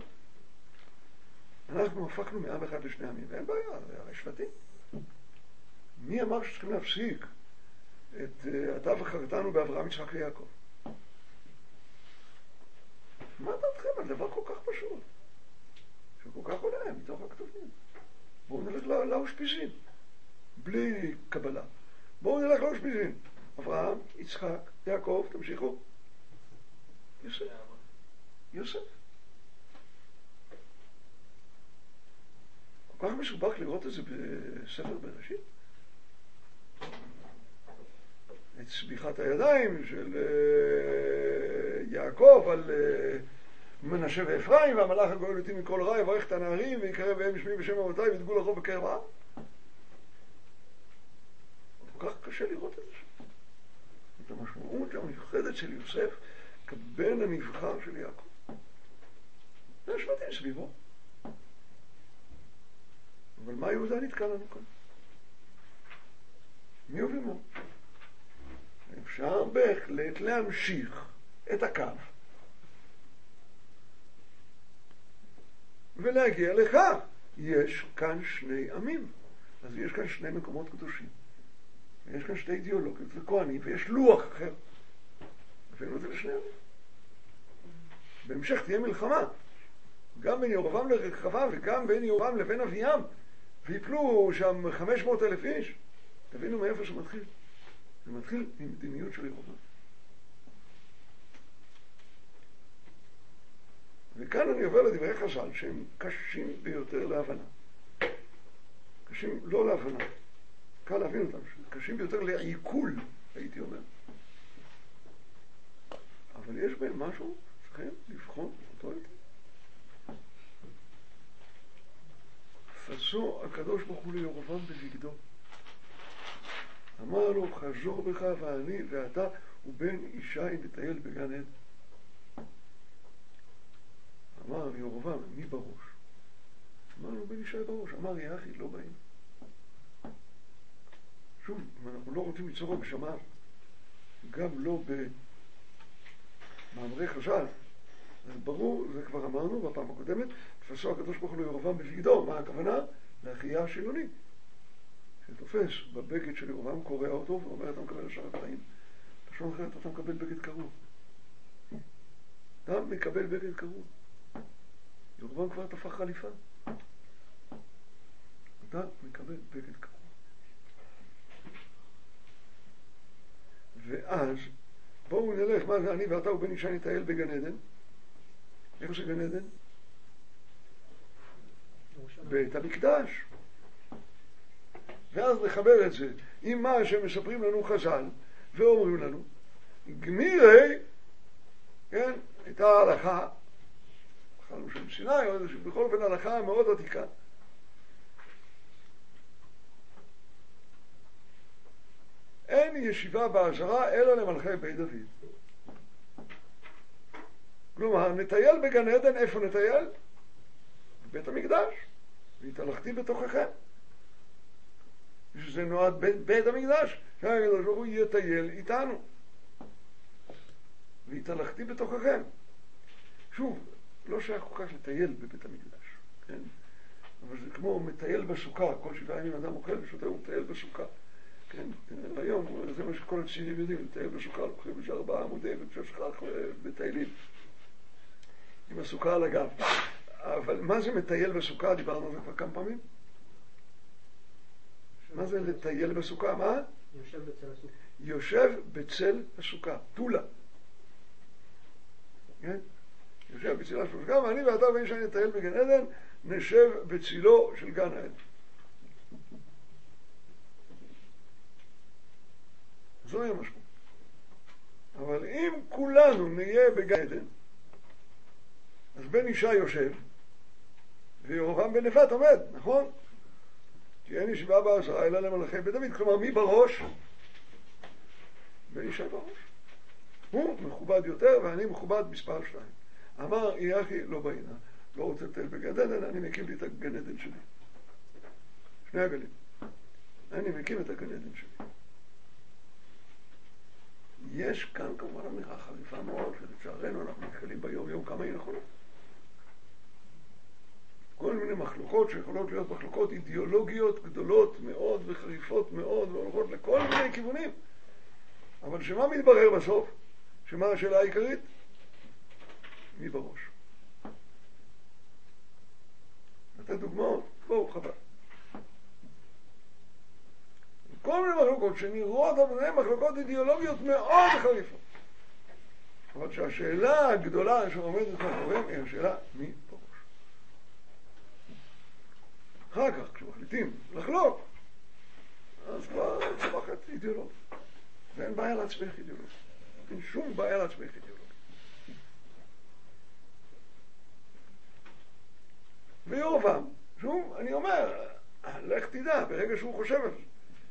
אנחנו הפכנו מעם אחד לשני עמים, ואין בעיה, זה הרי שבטים. מי אמר שצריכים להפסיק את אתה וחרתנו באברהם, יצחק ויעקב? מה דעתכם על דבר כל כך פשוט, שכל כך עולה מתוך הכתובים? בואו נלך לאושפיזין, בלי קבלה. בואו נלך לאושפיזין. אברהם, יצחק, יעקב, תמשיכו. יוסף. יוסף. כל כך מסובך לראות את זה בספר בראשית. את סביחת הידיים של יעקב על מנשה ואפרים, והמלאך הגואל אותי מכל רע, יברך את הנערים, ויקרב בהם שמי בשם אבותיי, וידגו לרוב בקרב העם. כל כך קשה לראות את זה. את המשמעות המיוחדת של יוסף, כבן הנבחר של יעקב. זה השבטים סביבו. אבל מה יהודה נתקע לנו כאן? מי ובימו? אפשר בהחלט להמשיך את הקו ולהגיע לכך. יש כאן שני עמים, אז יש כאן שני מקומות קדושים, ויש כאן שתי אידיאולוגיות וכהנים, ויש לוח אחר. הבאנו את זה לשני עמים. בהמשך תהיה מלחמה, גם בין ירבעם לרחבעם וגם בין ירבעם לבין אביעם, ויפלו שם חמש מאות אלף איש. תבינו מאיפה זה מתחיל. זה מתחיל עם מדיניות של ירבעם. וכאן אני עובר לדברי חז"ל שהם קשים ביותר להבנה. קשים לא להבנה, קל להבין אותם, קשים ביותר לעיכול, הייתי אומר. אבל יש בהם משהו, צריכים לבחון אותו יותר. פסו הקדוש ברוך הוא לירבעם בבגדו. אמר לו, חזור בך ואני ואתה ובן ישי נטייל בגן עדן. אמר ירבעם, מי בראש? אמר לו, בן ישי בראש. אמר יחי, לא באים. שוב, אם אנחנו לא רוצים ליצור הגשמה, גם לא במאמרי חז"ל, אז ברור, זה כבר אמרנו בפעם הקודמת, תפסו הקדוש ברוך הוא לירבעם בבגדו. מה הכוונה? לאחייה השילוני, שתופס בבגד של ירבעם, קורע אותו ואומר, אתה מקבל לשאר החיים. בשום אחרת אתה מקבל בגד קרוע. אתה מקבל בגד קרוע. ירבעם כבר תפח חליפה. אתה מקבל בגד קרוע. ואז בואו נלך, מה זה אני ואתה ובן ישי נטייל בגן עדן? איפה זה גן עדן? בית המקדש. ואז לחבר את זה עם מה שמספרים לנו חז"ל ואומרים לנו, גמירי, כן, הייתה הלכה, חלום של סיני, או איזושהי, בכל אופן הלכה מאוד עתיקה. אין ישיבה בעזרה אלא למלכי בית דוד. כלומר, נטייל בגן עדן, איפה נטייל? בבית המקדש. והתהלכתי בתוככם. שזה נועד בית, בית המקדש, שהקדוש ברוך הוא יטייל איתנו. והתהלכתי בתוככם. שוב, לא שייך כל כך לטייל בבית המקדש, כן? אבל זה כמו מטייל בסוכה, כל שבעה ימים אדם אוכל ושותה ומטייל בסוכה. כן? היום זה מה שכל הצעירים יודעים, לטייל בסוכה, לוקחים איזה ארבעה עמודי ושכח מטיילים עם הסוכה על הגב. אבל מה זה מטייל בסוכה? דיברנו על זה כבר כמה פעמים. מה זה לטייל בסוכה? מה? יושב בצל הסוכה. יושב בצל הסוכה, טולה. כן? יושב בצל הסוכה, ואני ואתה ובן ישי נטייל בגן עדן, נשב בצילו של גן העדן. זוהי המשמעות. אבל אם כולנו נהיה בגן עדן, אז בן ישי יושב, וירבעם בן נבט עומד, נכון? כי אין ישיבה בעזרה אלא למלכי בית דוד. כלומר, מי בראש? בן ישי בראש. הוא מכובד יותר ואני מכובד מספר שתיים. אמר יחי, לא בעינה, לא רוצה לטייל בגן עדן, אני מקים לי את הגן עדן שלי. שני הגלים. אני מקים את הגן עדן שלי. יש כאן כמובן אמירה חריפה מאוד, שלצערנו אנחנו נתקלים ביום יום כמה היא נכונה. כל מיני מחלוקות שיכולות להיות מחלוקות אידיאולוגיות גדולות מאוד וחריפות מאוד והולכות לכל מיני כיוונים. אבל שמה מתברר בסוף? שמה השאלה העיקרית? מי בראש? לתת דוגמאות? בואו, חבל. כל מיני מחלוקות שנראות עבודן מחלוקות אידיאולוגיות מאוד חריפות. אבל שהשאלה הגדולה שעומדת מאחוריהם היא השאלה מי בראש. אחר כך, כשמחליטים לחלוק, אז כבר צמחת אידיאולוגיה. ואין בעיה להצמיח אידיאולוגיה. אין שום בעיה להצמיח אידיאולוגיה. וירובעם, שוב, אני אומר, לך תדע, ברגע שהוא חושב על זה.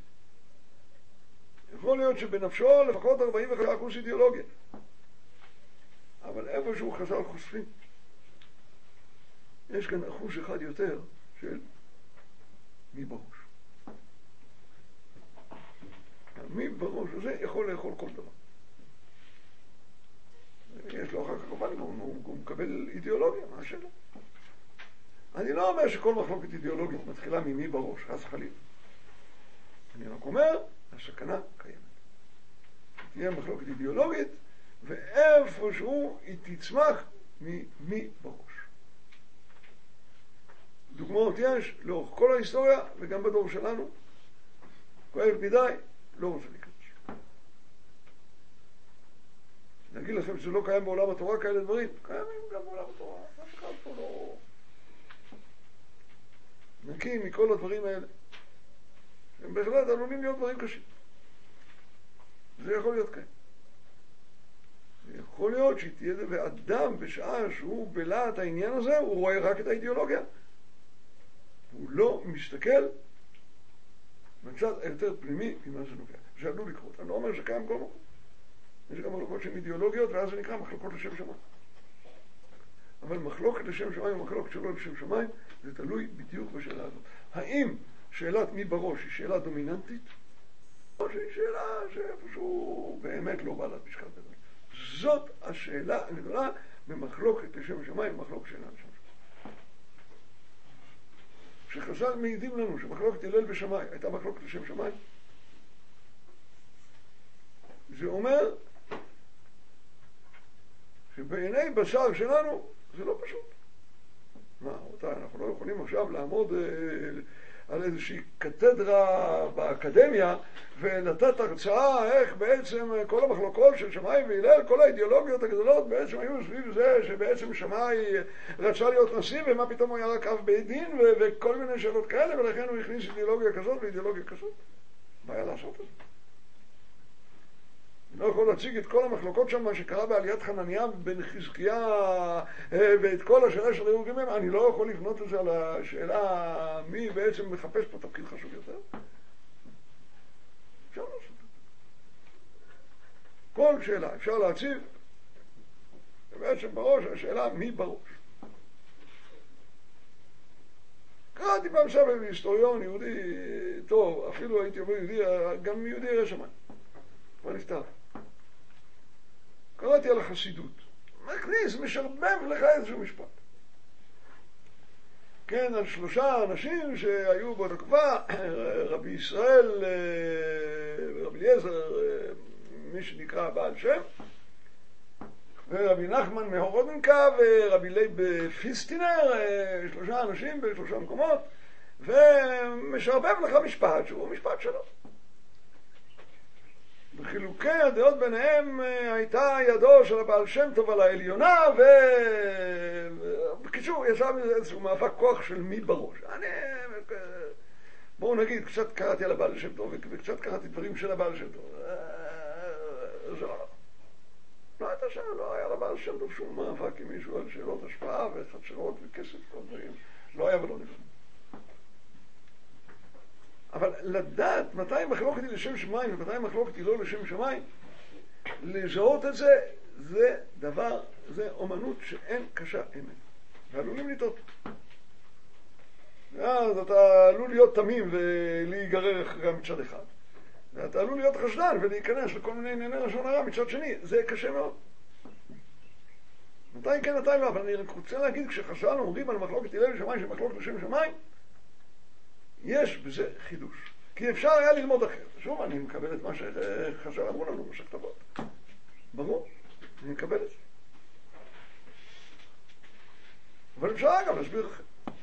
יכול להיות שבנפשו לפחות ארבעים וחמישה אחוז אידיאולוגיה. אבל איפשהו חז"ל חושפים. יש כאן אחוז אחד יותר של מי בראש. מי בראש הזה יכול לאכול כל דבר. יש לו אחר כך כמובן, הוא מקבל אידיאולוגיה, מה השאלה? אני לא אומר שכל מחלוקת אידיאולוגית מתחילה ממי בראש, חס וחלילה. אני רק אומר, הסכנה קיימת. תהיה מחלוקת אידיאולוגית, ואיפשהו היא תצמח ממי בראש. דוגמאות יש לאורך כל ההיסטוריה, וגם בדור שלנו. כואב מדי, לא רוצה להיכנס. נגיד לכם שזה לא קיים בעולם התורה כאלה דברים, קיימים גם בעולם התורה. אף אחד פה לא נקי מכל הדברים האלה. הם בהחלט עלולים להיות דברים קשים. זה יכול להיות כן. זה יכול להיות שתהיה זה, ואדם בשעה שהוא בלעת העניין הזה, הוא רואה רק את האידיאולוגיה. הוא לא מסתכל בצד היותר פנימי ממה זה נוגע. זה עלול לקרות. אני לא אומר שקיים כל מקום. יש גם מחלוקות שהן אידיאולוגיות, ואז זה נקרא מחלוקות לשם שמיים. אבל מחלוקת לשם שמיים ומחלוקת שלא לשם שמיים, זה תלוי בדיוק בשאלה הזאת. האם שאלת מי בראש היא שאלה דומיננטית, או שהיא שאלה שאיפשהו באמת לא בעלת משקל גדול. זאת השאלה הגדולה במחלוקת לשם שמיים ומחלוקת שאלה לשם שמיים. כשחז"ל מעידים לנו שמחלוקת הלל ושמאי הייתה מחלוקת לשם שמיים, זה אומר שבעיני בשר שלנו זה לא פשוט. מה, אותה, אנחנו לא יכולים עכשיו לעמוד אה, על איזושהי קתדרה באקדמיה ולתת הרצאה איך בעצם כל המחלוקות של שמאי והלל, כל האידיאולוגיות הגדולות בעצם היו סביב זה שבעצם שמאי רצה להיות נשיא ומה פתאום הוא היה רק אב בית דין ו- וכל מיני שאלות כאלה, ולכן הוא הכניס אידיאולוגיה כזאת ואידיאולוגיה כזאת. מה היה לעשות את זה? אני לא יכול להציג את כל המחלוקות שם, מה שקרה בעליית חנניה בן חזקיה ואת כל השאלה של היו גמם. אני לא יכול לבנות את זה על השאלה מי בעצם מחפש פה תפקיד חשוב יותר. אפשר לעשות את זה. כל שאלה אפשר להציב, ובעצם בראש השאלה מי בראש. קראתי פעם סבב היסטוריון יהודי טוב, אפילו הייתי אומר יהודי, גם יהודי ירא שמיים. כבר נפטר. קראתי על החסידות. מכניס, משרבב לך איזשהו משפט. כן, על שלושה אנשים שהיו באותה תקופה, רבי ישראל, רבי אליעזר, מי שנקרא בעל שם, ורבי נחמן מהורודנקה, ורבי לייב פיסטינר, שלושה אנשים בשלושה מקומות, ומשרבב לך משפט שהוא משפט שלו. בחילוקי הדעות ביניהם הייתה ידו של הבעל שם טוב על העליונה, ובקיצור יצא מזה איזשהו מאבק כוח של מי בראש. אני, בואו נגיד, קצת קראתי על הבעל שם טוב וקצת קראתי דברים של הבעל שם טוב. זה לא, לא הייתה שם, לא היה לבעל שם טוב שום מאבק עם מישהו על שאלות השפעה וחדשרות וכסף וכל דברים. לא היה ולא נפרד. אבל לדעת מתי מחלוקת היא לשם שמיים ומתי מחלוקת היא לא לשם שמיים, לזהות את זה, זה דבר, זה אומנות שאין קשה אמת. ועלולים לטעות. אז אתה עלול להיות תמים ולהיגרר אחרי מצד אחד. ואתה עלול להיות חשדן ולהיכנס לכל מיני ענייני לשון הרע מצד שני. זה קשה מאוד. מתי כן, מתי לא. אבל אני רק רוצה להגיד, כשחז"ל אומרים על מחלוקת הלל ושמיים שמחלוקת לשם שמיים, יש בזה חידוש. כי אפשר היה ללמוד אחרת. שוב, אני מקבל את מה שחז"ל אמרו לנו במסכת אבות. ברור, אני מקבל את זה. אבל אפשר גם להסביר אחרת.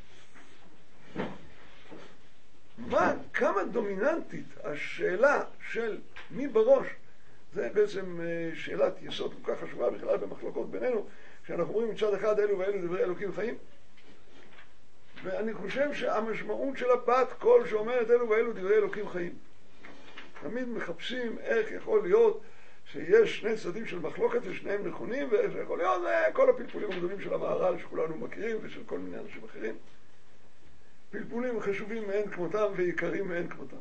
מה, כמה דומיננטית השאלה של מי בראש, זה בעצם שאלת יסוד כל כך חשובה בכלל במחלוקות בינינו, שאנחנו אומרים מצד אחד אלו ואלו דברי אלוקים חיים, ואני חושב שהמשמעות של הבת קול שאומרת אלו ואלו דברי אלוקים חיים. תמיד מחפשים איך יכול להיות שיש שני צדדים של מחלוקת ושניהם נכונים, ויכול להיות כל הפלפולים הגדולים של המהר"ל שכולנו מכירים ושל כל מיני אנשים אחרים. פלפולים חשובים מאין כמותם ויקרים מאין כמותם.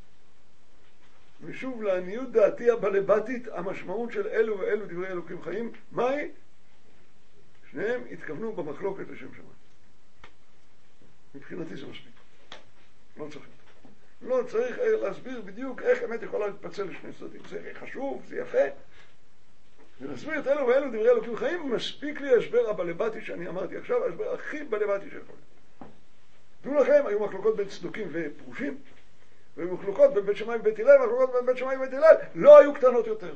ושוב, לעניות דעתי הבלבטית, המשמעות של אלו ואלו דברי אלוקים חיים, מהי? שניהם התכוונו במחלוקת לשם שמיים. מבחינתי זה מספיק. לא צריך. לא צריך להסביר בדיוק איך אמת יכולה להתפצל לשני צדדים. זה חשוב, זה יפה. ולהסביר את אלו ואלו דברי אלוקים חיים, מספיק לי ההסבר הבלבטי שאני אמרתי עכשיו, ההסבר הכי בלבטי שיכול. תנו לכם, היו מחלוקות בין צדוקים ופרושים, והיו מחלוקות בין בית שמאי ובית הלל, מחלוקות בין בית שמאי ובית הלל, לא היו קטנות יותר.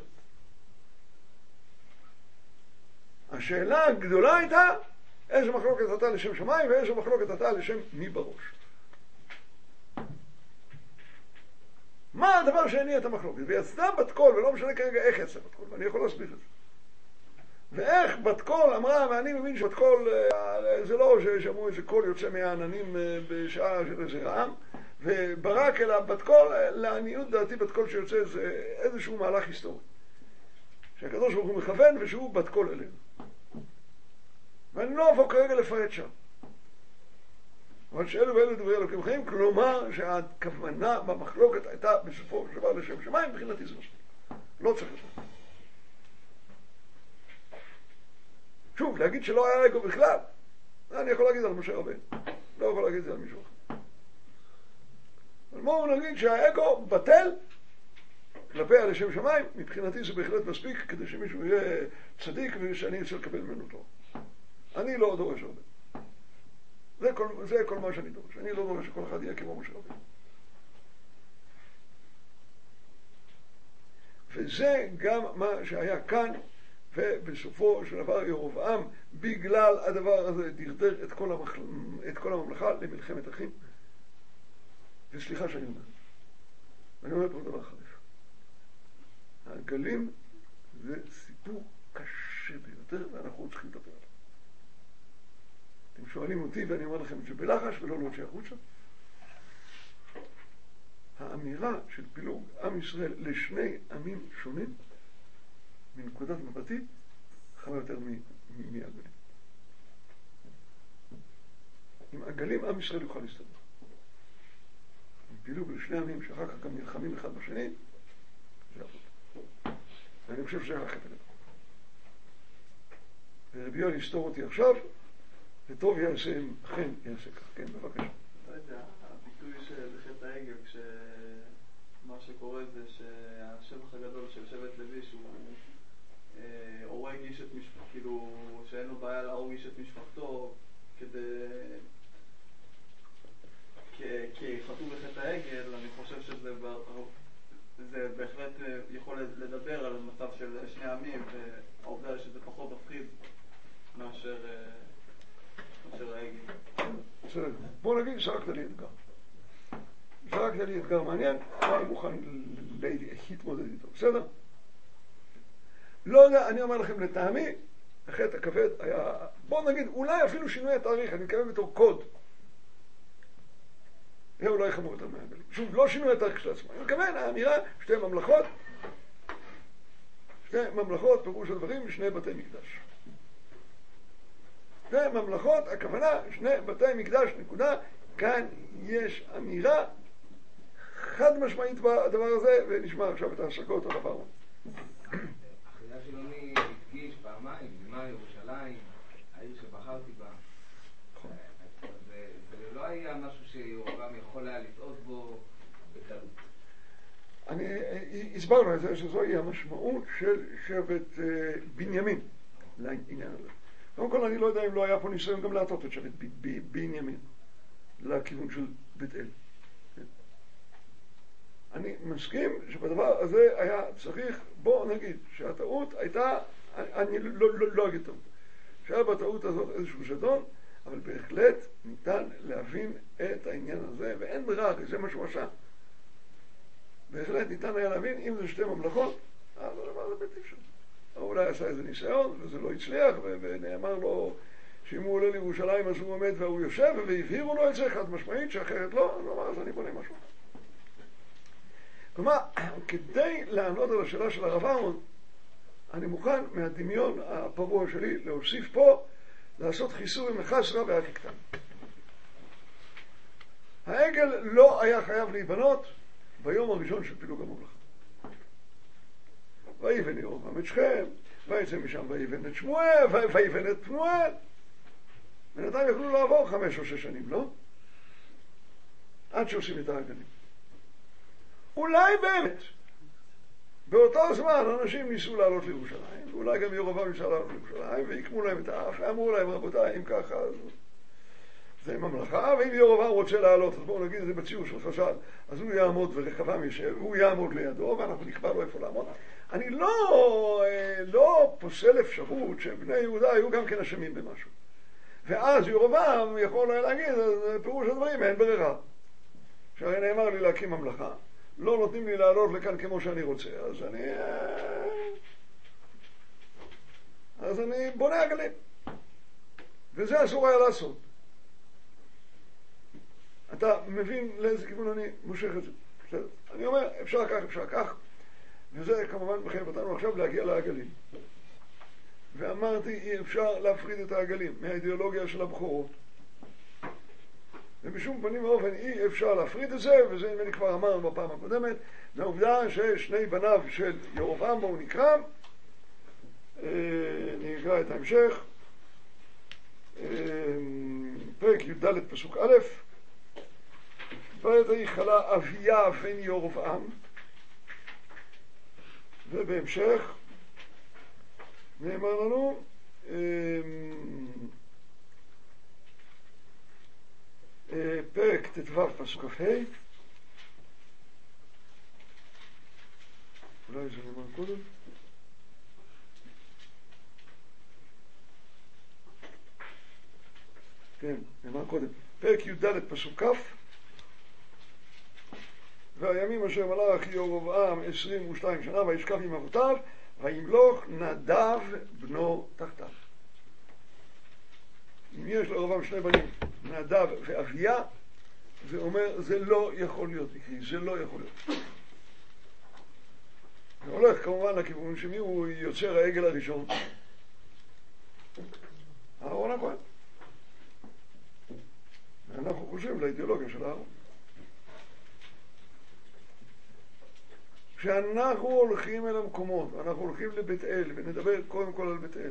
השאלה הגדולה הייתה, איזה מחלוקת הייתה לשם שמיים, ואיזה מחלוקת הייתה לשם מי בראש. מה הדבר שהניע את המחלוקת? ויצאה בת קול, ולא משנה כרגע איך יצאה בת קול, ואני יכול להסביר את זה. ואיך בת קול אמרה, ואני מבין שבת קול, זה לא ששמעו איזה קול יוצא מהעננים בשעה של איזה רעם, וברק אלא בת קול, לעניות דעתי בת קול שיוצא זה איזשהו מהלך היסטורי. שהקדוש ברוך הוא מכוון ושהוא בת קול אלינו. ואני לא אבוא כרגע לפרט שם. אבל שאלו ואלו דברי אלוקים חיים, כלומר שהכוונה במחלוקת הייתה בסופו של דבר לשם שמיים, מבחינתי זה מספיק. לא צריך את זה. שוב, להגיד שלא היה אגו בכלל, אני יכול להגיד על משה רבנו, לא יכול להגיד את זה על מישהו אחר. אבל בואו נגיד שהאגו בטל כלפי על לשם שמיים, מבחינתי זה בהחלט מספיק כדי שמישהו יהיה צדיק ושאני אצל לקבל ממנו תורה. אני לא דורש הרבה. זה כל, זה כל מה שאני דורש. אני לא דורש שכל אחד יהיה כמו משה רבנו. וזה גם מה שהיה כאן, ובסופו של דבר ירבעם, בגלל הדבר הזה, דרדר את כל, המח... את כל הממלכה למלחמת אחים. וסליחה שאני אומר. אני אומר פה דבר חריף. הגלים זה סיפור קשה ביותר, ואנחנו צריכים לדבר עליו. אתם שואלים אותי, ואני אומר לכם את זה בלחש, ולא להוציא החוצה. האמירה של פילוג עם ישראל לשני עמים שונים, מנקודת מבטי, חמה יותר מהגלים. עם הגלים עם ישראל יוכל להסתדר. עם פילוג לשני עמים שאחר כך גם נלחמים אחד בשני, זה עבוד. ואני חושב שזה החטא הגדול. ורבי יואל יסתור אותי עכשיו, וטוב יעשה אם אכן יעשה כך. כן, בבקשה. לא יודע, הביטוי של חטא העגל, כשמה שקורה זה שהשבח הגדול של שבט לוי שהוא הורג איש את משפחתו, כאילו שאין לו בעיה להרוג איש את משפחתו כדי כחטוא בחטא העגל, אני חושב שזה זה בהחלט יכול לדבר על מצב של שני עמים, והעובדה שזה פחות מפחיד מאשר מאשר העגל. בסדר, בוא נגיד שרקת לי אתגר. שרקת לי אתגר מעניין, אני מוכן להתמודד איתו, בסדר? לא יודע, אני אומר לכם לטעמי, החטא הכבד היה, בוא נגיד, אולי אפילו שינוי התאריך, אני מקווה בתור קוד. זה אולי חמור יותר מהגלים. שוב, לא שינוי התאריך של עצמו. אני מקווה, האמירה, שתי ממלכות, שתי ממלכות, פירוש הדברים, שני בתי מקדש. שתי ממלכות, הכוונה, שני בתי מקדש, נקודה, כאן יש אמירה חד משמעית בדבר הזה, ונשמע עכשיו את ההשגות על הפעם. החייאה שלומי הדגיש פעמיים, למען ירושלים, העיר שבחרתי בה. זה לא היה משהו שירבעם יכול היה לטעות בו בקלות. אני הסברנו את זה, שזוהי המשמעות של שבט בנימין לעניין הזה. קודם כל אני לא יודע אם לא היה פה ניסיון גם להטות את שבט בנימין לכיוון של בית אל. אני מסכים שבדבר הזה היה צריך, בוא נגיד שהטעות הייתה, אני לא, לא, לא אגיד טעות, שהיה בטעות הזאת איזשהו זדון, אבל בהחלט ניתן להבין את העניין הזה, ואין ברירה, זה מה שהוא עשה. בהחלט ניתן היה להבין, אם זה שתי ממלכות, אז זה דבר בלתי אפשרי. אולי עשה איזה ניסיון, וזה לא הצליח, ונאמר לו שאם הוא עולה לירושלים אז הוא עומד והוא יושב, והבהירו לו את זה חד משמעית, שאחרת לא, הוא אמר, אז אני בונה משהו. כלומר, כדי לענות על השאלה של הרב אהרון, אני מוכן מהדמיון הפרוע שלי להוסיף פה, לעשות חיסור עם החסרה והכי קטן. העגל לא היה חייב להיבנות ביום הראשון של פילוג הממלכה. ויבן ירבעם את שכם, ויצא משם ויבן את שמואל, ויבן את שמואל. בינתיים יכלו לעבור חמש או שש שנים, לא? עד שעושים את העגלים. אולי באמת, באותו זמן אנשים ניסו לעלות לירושלים, ואולי גם ירבעם ניסה לעלות לירושלים, ויקמו להם את האף, ואמרו להם, רבותיי, אם ככה, אז זה ממלכה, ואם ירבעם רוצה לעלות, אז בואו נגיד את זה בציור של חז"ל, אז הוא יעמוד ורחבעם ישב, והוא יעמוד לידו, ואנחנו נקבע לו איפה לעמוד. אני לא, לא פוסל אפשרות שבני יהודה היו גם כן אשמים במשהו. ואז ירבעם יכול להגיד, אז פירוש הדברים, אין ברירה. שהרי נאמר לי להקים ממלכה, לא נותנים לי לעלות לכאן כמו שאני רוצה, אז אני... אז אני בונה עגלים. וזה אסור היה לעשות. אתה מבין לאיזה כיוון אני מושך את זה. בסדר? אני אומר, אפשר כך, אפשר כך, וזה כמובן מחייב אותנו עכשיו להגיע לעגלים. ואמרתי, אי אפשר להפריד את העגלים מהאידיאולוגיה של הבכורות. ובשום פנים ואופן אי אפשר להפריד את זה, וזה נדמה לי כבר אמרנו בפעם הקודמת, מהעובדה ששני בניו של ירבעם, בואו נקרא, אני אקרא את ההמשך, פרק י"ד פסוק א', ויחלה אביה בן ירבעם, ובהמשך נאמר לנו פרק ט"ו פסוק כ"ה, אולי זה נאמר קודם, כן, נאמר קודם, פרק י"ד פסוק כ', והימים אשר מלך ירבעם עשרים ושתיים שנה וישכב עם אבותיו וימלוך נדב בנו תחתיו. אם יש לירבעם שני בנים, נדב ואביה, זה אומר זה לא יכול להיות מקרי, זה לא יכול להיות. זה הולך כמובן לכיוון שמי הוא יוצר העגל הראשון? אהרון הכהן. אנחנו חושבים לאידיאולוגיה של אהרון. כשאנחנו הולכים אל המקומות, אנחנו הולכים לבית אל, ונדבר קודם כל על בית אל.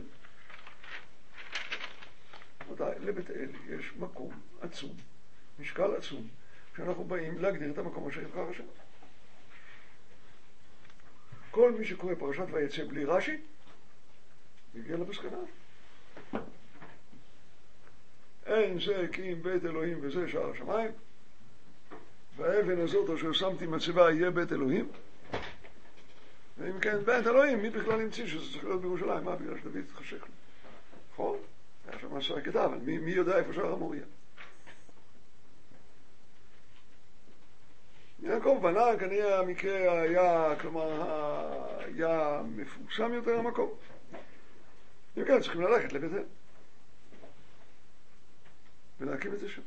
מתי? לבית אל יש מקום עצום, משקל עצום, כשאנחנו באים להגדיר את המקום אשר יבחר השם. כל מי שקורא פרשת ויצא בלי רש"י, יגיע למסקנה. אין זה כי אם בית אלוהים וזה שער השמיים, והאבן הזאת אשר שמתי מצבה יהיה בית אלוהים. ואם כן, בית אלוהים, מי בכלל המציא שזה צריך להיות בירושלים? מה? בגלל שדוד חשק לו. נכון? היה שם מסע כתב, אבל מי, מי יודע איפה שער המוריה? יעקב בנה, כנראה המקרה היה, כלומר, היה מפורסם יותר המקום. אם כן, צריכים ללכת לבית אל. ולהקים את זה שם.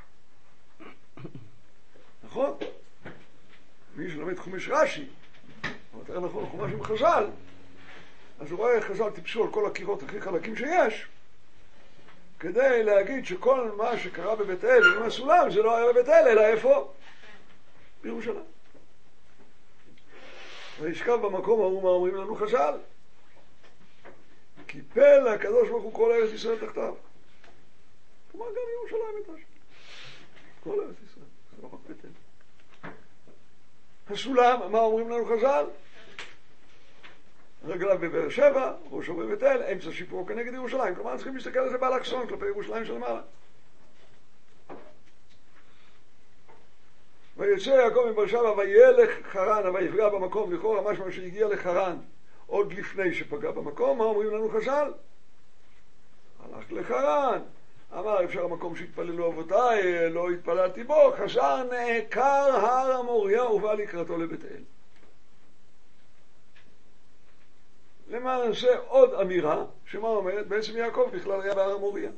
נכון? מי שלומד חומש רש"י, או יותר נכון חומש עם חז"ל, אז הוא רואה חז"ל טיפסו על כל הקירות הכי חלקים שיש, כדי להגיד שכל מה שקרה בבית אל עם הסולם זה לא היה בבית אל, אלא איפה? בירושלים. וישכב במקום ההוא מה אומרים לנו חז"ל? קיפל הקדוש ברוך הוא כל ארץ ישראל תחתיו. כלומר גם ירושלים הייתה שם. כל ארץ ישראל, זה לא רק בית אל. הסולם, מה אומרים לנו חז"ל? רגליו בבאר שבע, ראשו בבית אל, אמצע שיפורו כנגד ירושלים. כלומר צריכים להסתכל על זה באלכסון כלפי ירושלים של מעלה. ויצא יעקב מבאר שבע וילך חרן, ויפגע במקום, לכאורה משמע שהגיע לחרן עוד לפני שפגע במקום. מה אומרים לנו חז"ל? הלך לחרן, אמר אפשר המקום שהתפללו אבותיי, לא התפללתי בו, חזר נעקר הר המוריה ובא לקראתו לבית אל. למעשה עוד אמירה, שמה אומרת? בעצם יעקב בכלל היה בהר המוריה.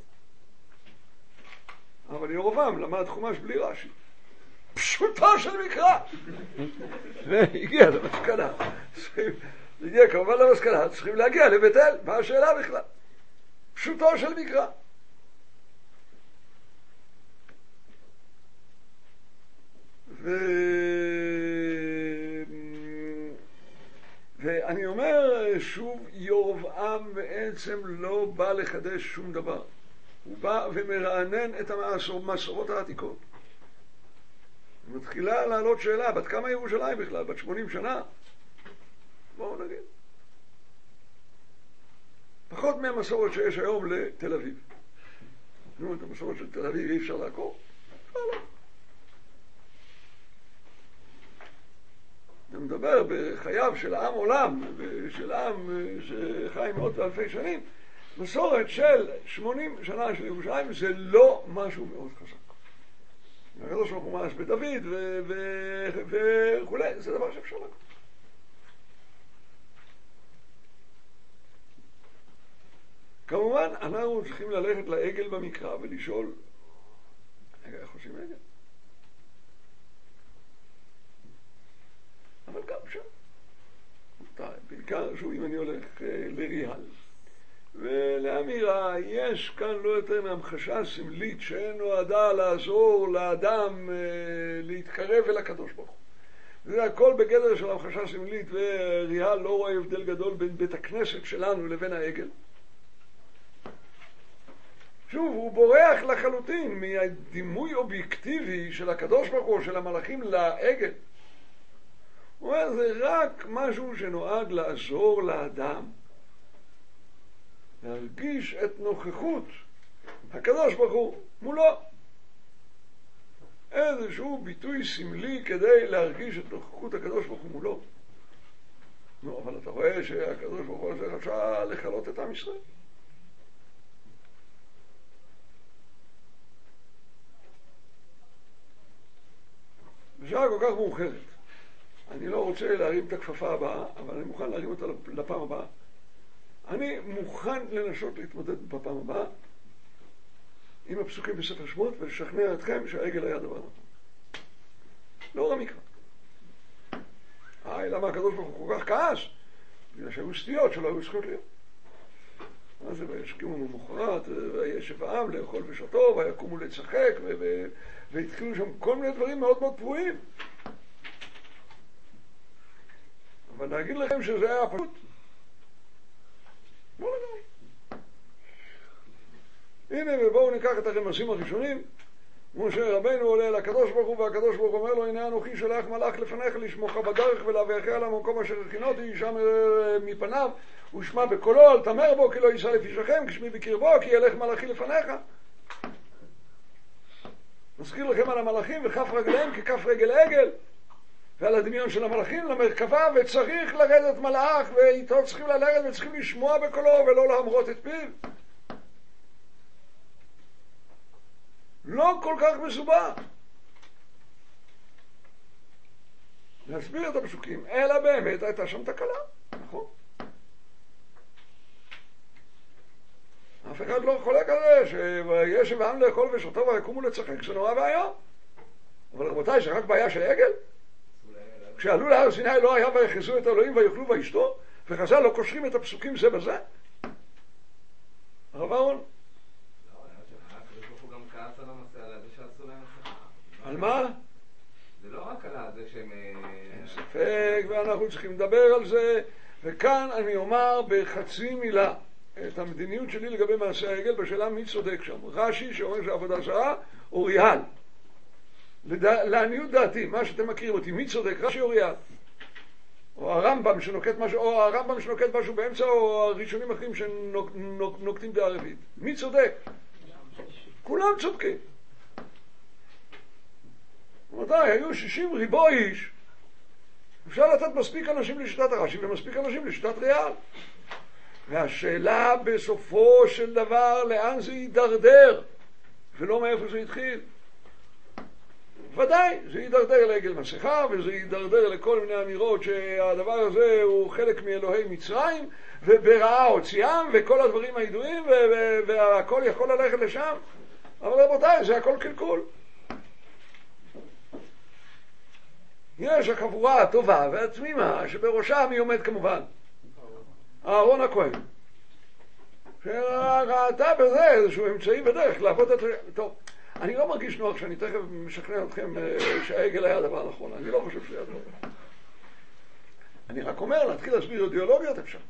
אבל ירבעם למד חומש בלי רש"י. פשוטה של מקרא. והגיע למסקנה. להגיע כמובן למסקנה, צריכים להגיע לבית אל, מה השאלה בכלל? פשוטו של מקרא. ו... ואני אומר שוב, ירבעם בעצם לא בא לחדש שום דבר. הוא בא ומרענן את המסורות העתיקות. מתחילה לעלות שאלה, בת כמה ירושלים בכלל? בת שמונים שנה? בואו נגיד. פחות מהמסורת שיש היום לתל אביב. נו, את המסורת של תל אביב אי אפשר לעקור? לא, לא. אני מדבר בחייו של עם עולם, של עם שחי מאות ואלפי שנים. מסורת של שמונים שנה של ירושלים זה לא משהו מאוד חזק. הקדוש ברוך הוא מאס בדוד וכולי, זה דבר שאפשר לקרוא. כמובן, אנחנו צריכים ללכת לעגל במקרא ולשאול, רגע, איך עושים עגל? אבל גם שם. בעיקר שוב, אם אני הולך לריאל ולאמירה, יש כאן לא יותר מהמחשה סמלית שנועדה לעזור לאדם להתקרב אל הקדוש ברוך הוא. זה הכל בגדר של המחשה סמלית, וריאל לא רואה הבדל גדול בין בית הכנסת שלנו לבין העגל. שוב, הוא בורח לחלוטין מהדימוי אובייקטיבי של הקדוש ברוך הוא, של המלאכים לעגל. הוא אומר, זה רק משהו שנועד לעזור לאדם להרגיש את נוכחות הקדוש ברוך הוא מולו. איזשהו ביטוי סמלי כדי להרגיש את נוכחות הקדוש ברוך הוא מולו. נו, אבל אתה רואה שהקדוש ברוך הוא הזה רצה לחלות את עם ישראל. בשעה כל כך מאוחרת. אני לא רוצה להרים את הכפפה הבאה, אבל אני מוכן להרים אותה לפעם הבאה. אני מוכן לנסות להתמודד בפעם הבאה עם הפסוקים בספר שמות ולשכנע אתכם שהעגל היה דבר נכון. לא המקרא. היי, למה הקדוש ברוך הוא כל כך כעס? בגלל שהיו סטיות שלא היו צריכות להיות. מה זה? וישכימו ממוחרת, וישב העם לאכול ושתו, ויקומו לצחק, והתחילו שם כל מיני דברים מאוד מאוד פרועים. אבל נגיד לכם שזה היה פשוט. לא לגמרי. הנה, ובואו ניקח את הרמזים הראשונים. משה רבנו עולה אל הקדוש ברוך הוא, והקדוש ברוך הוא אומר לו, הנה אנוכי שלח מלאך לפניך לשמוך בדרך ולהביאך אל המקום אשר הכינותי שם מפניו, ושמע בקולו, אל תמר בו כי לא יישא לפי שכם, כשמי בקרבו כי ילך מלאכי לפניך. נזכיר לכם על המלאכים וכף רגליהם ככף רגל עגל, ועל הדמיון של המלאכים למרכבה, וצריך לרדת מלאך ואיתו צריכים ללכת וצריכים לשמוע בקולו ולא להמרות את פיו. לא כל כך מסובך להסביר את הפסוקים, אלא באמת הייתה שם תקלה, נכון? אף אחד לא חולק על זה שישב העם לאכול ושתו ויקומו לצחק, זה נורא ואיום. אבל רבותיי, זה רק בעיה של עגל? כשעלו להר סיני לא היה ויחזו את אלוהים ויאכלו וישתו, וחז"ל לא קושרים את הפסוקים זה בזה? הרב אהרון? על מה? זה לא רק על זה שהם... אין ספק, ואנחנו צריכים לדבר על זה, וכאן אני אומר בחצי מילה את המדיניות שלי לגבי מעשה העגל בשאלה מי צודק שם. רש"י שאומר שעבודה זרה או ריאל. לדע... לעניות דעתי, מה שאתם מכירים אותי, מי צודק, רש"י או ריאל? או הרמב"ם שנוקט משהו, או הרמב"ם שנוקט משהו באמצע, או הראשונים אחרים שנוקטים דעה רביעית. מי צודק? כולם צודקים. מתי? היו שישים ריבו איש. אפשר לתת מספיק אנשים לשיטת הרש"י ומספיק אנשים לשיטת ריאל. והשאלה בסופו של דבר לאן זה יידרדר ולא מאיפה זה התחיל. ודאי, זה יידרדר לעגל מסכה וזה יידרדר לכל מיני אמירות שהדבר הזה הוא חלק מאלוהי מצרים וברעה הוציאם וכל הדברים הידועים והכל יכול ללכת לשם. אבל רבותיי, זה הכל קלקול. יש החבורה הטובה והתמימה שבראשה מי עומד כמובן אהרון הכהן, שראתה בזה איזשהו אמצעי בדרך לעבוד את... טוב, אני לא מרגיש נוח שאני תכף משכנע אתכם שהעגל היה הדבר הנכון, אני לא חושב שזה היה דבר. אני רק אומר, להתחיל להסביר אידיאולוגיות אפשר.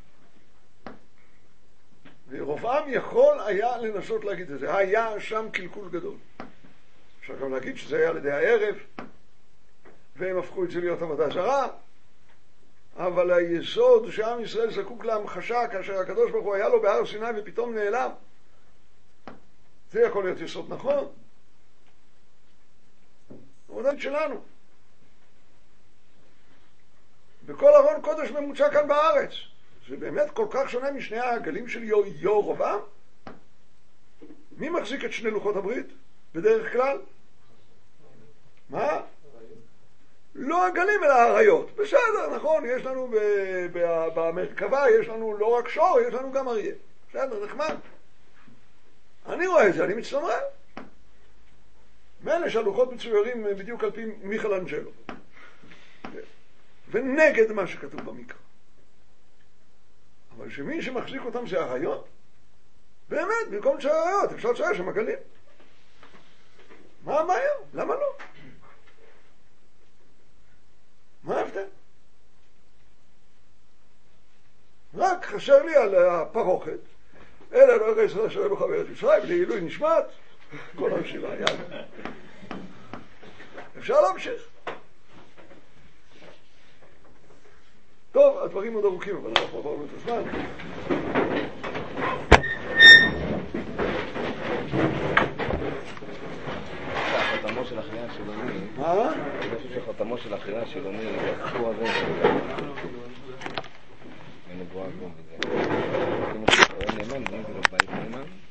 ורובעם יכול היה לנסות להגיד את זה, היה שם קלקול גדול. אפשר גם להגיד שזה היה על ידי הערב, והם הפכו את זה להיות עבודה זרה, אבל היסוד שעם ישראל זקוק להמחשה כאשר הקדוש ברוך הוא היה לו בהר סיני ופתאום נעלם, זה יכול להיות יסוד נכון. עבודה שלנו. בכל ארון קודש ממוצע כאן בארץ. זה באמת כל כך שונה משני העגלים של ירבעם. מי מחזיק את שני לוחות הברית? בדרך כלל? מה? לא עגלים אלא האריות. בסדר, נכון, יש לנו במרכבה, יש לנו לא רק שור, יש לנו גם אריה. בסדר, נחמד. אני רואה את זה, אני מצטמרר. מאלה שהלוחות מצוירים בדיוק על פי מיכלאנג'לו. ונגד מה שכתוב במקרא. אבל שמי שמחזיק אותם זה אריות, באמת, במקום לצייר אריות, אפשר לצייר שם עגלים. מה הבעיה? למה לא? מה ההבדל? רק חסר לי על הפרוכת, אלא לא יראה ישראל שלם בחבר את ישראל, לעילוי נשמת, כל המשיבה, יאללה. אפשר להמשיך. טוב, הדברים עוד ארוכים, אבל אנחנו עברנו את הזמן. החתמו של אחריה השילוני. מה? אני חושב שהחתמו של אחריה השילוני, הסיפור הזה, אין נבואה גם בזה. אם הוא נאמן, אם זה לא בית נאמן,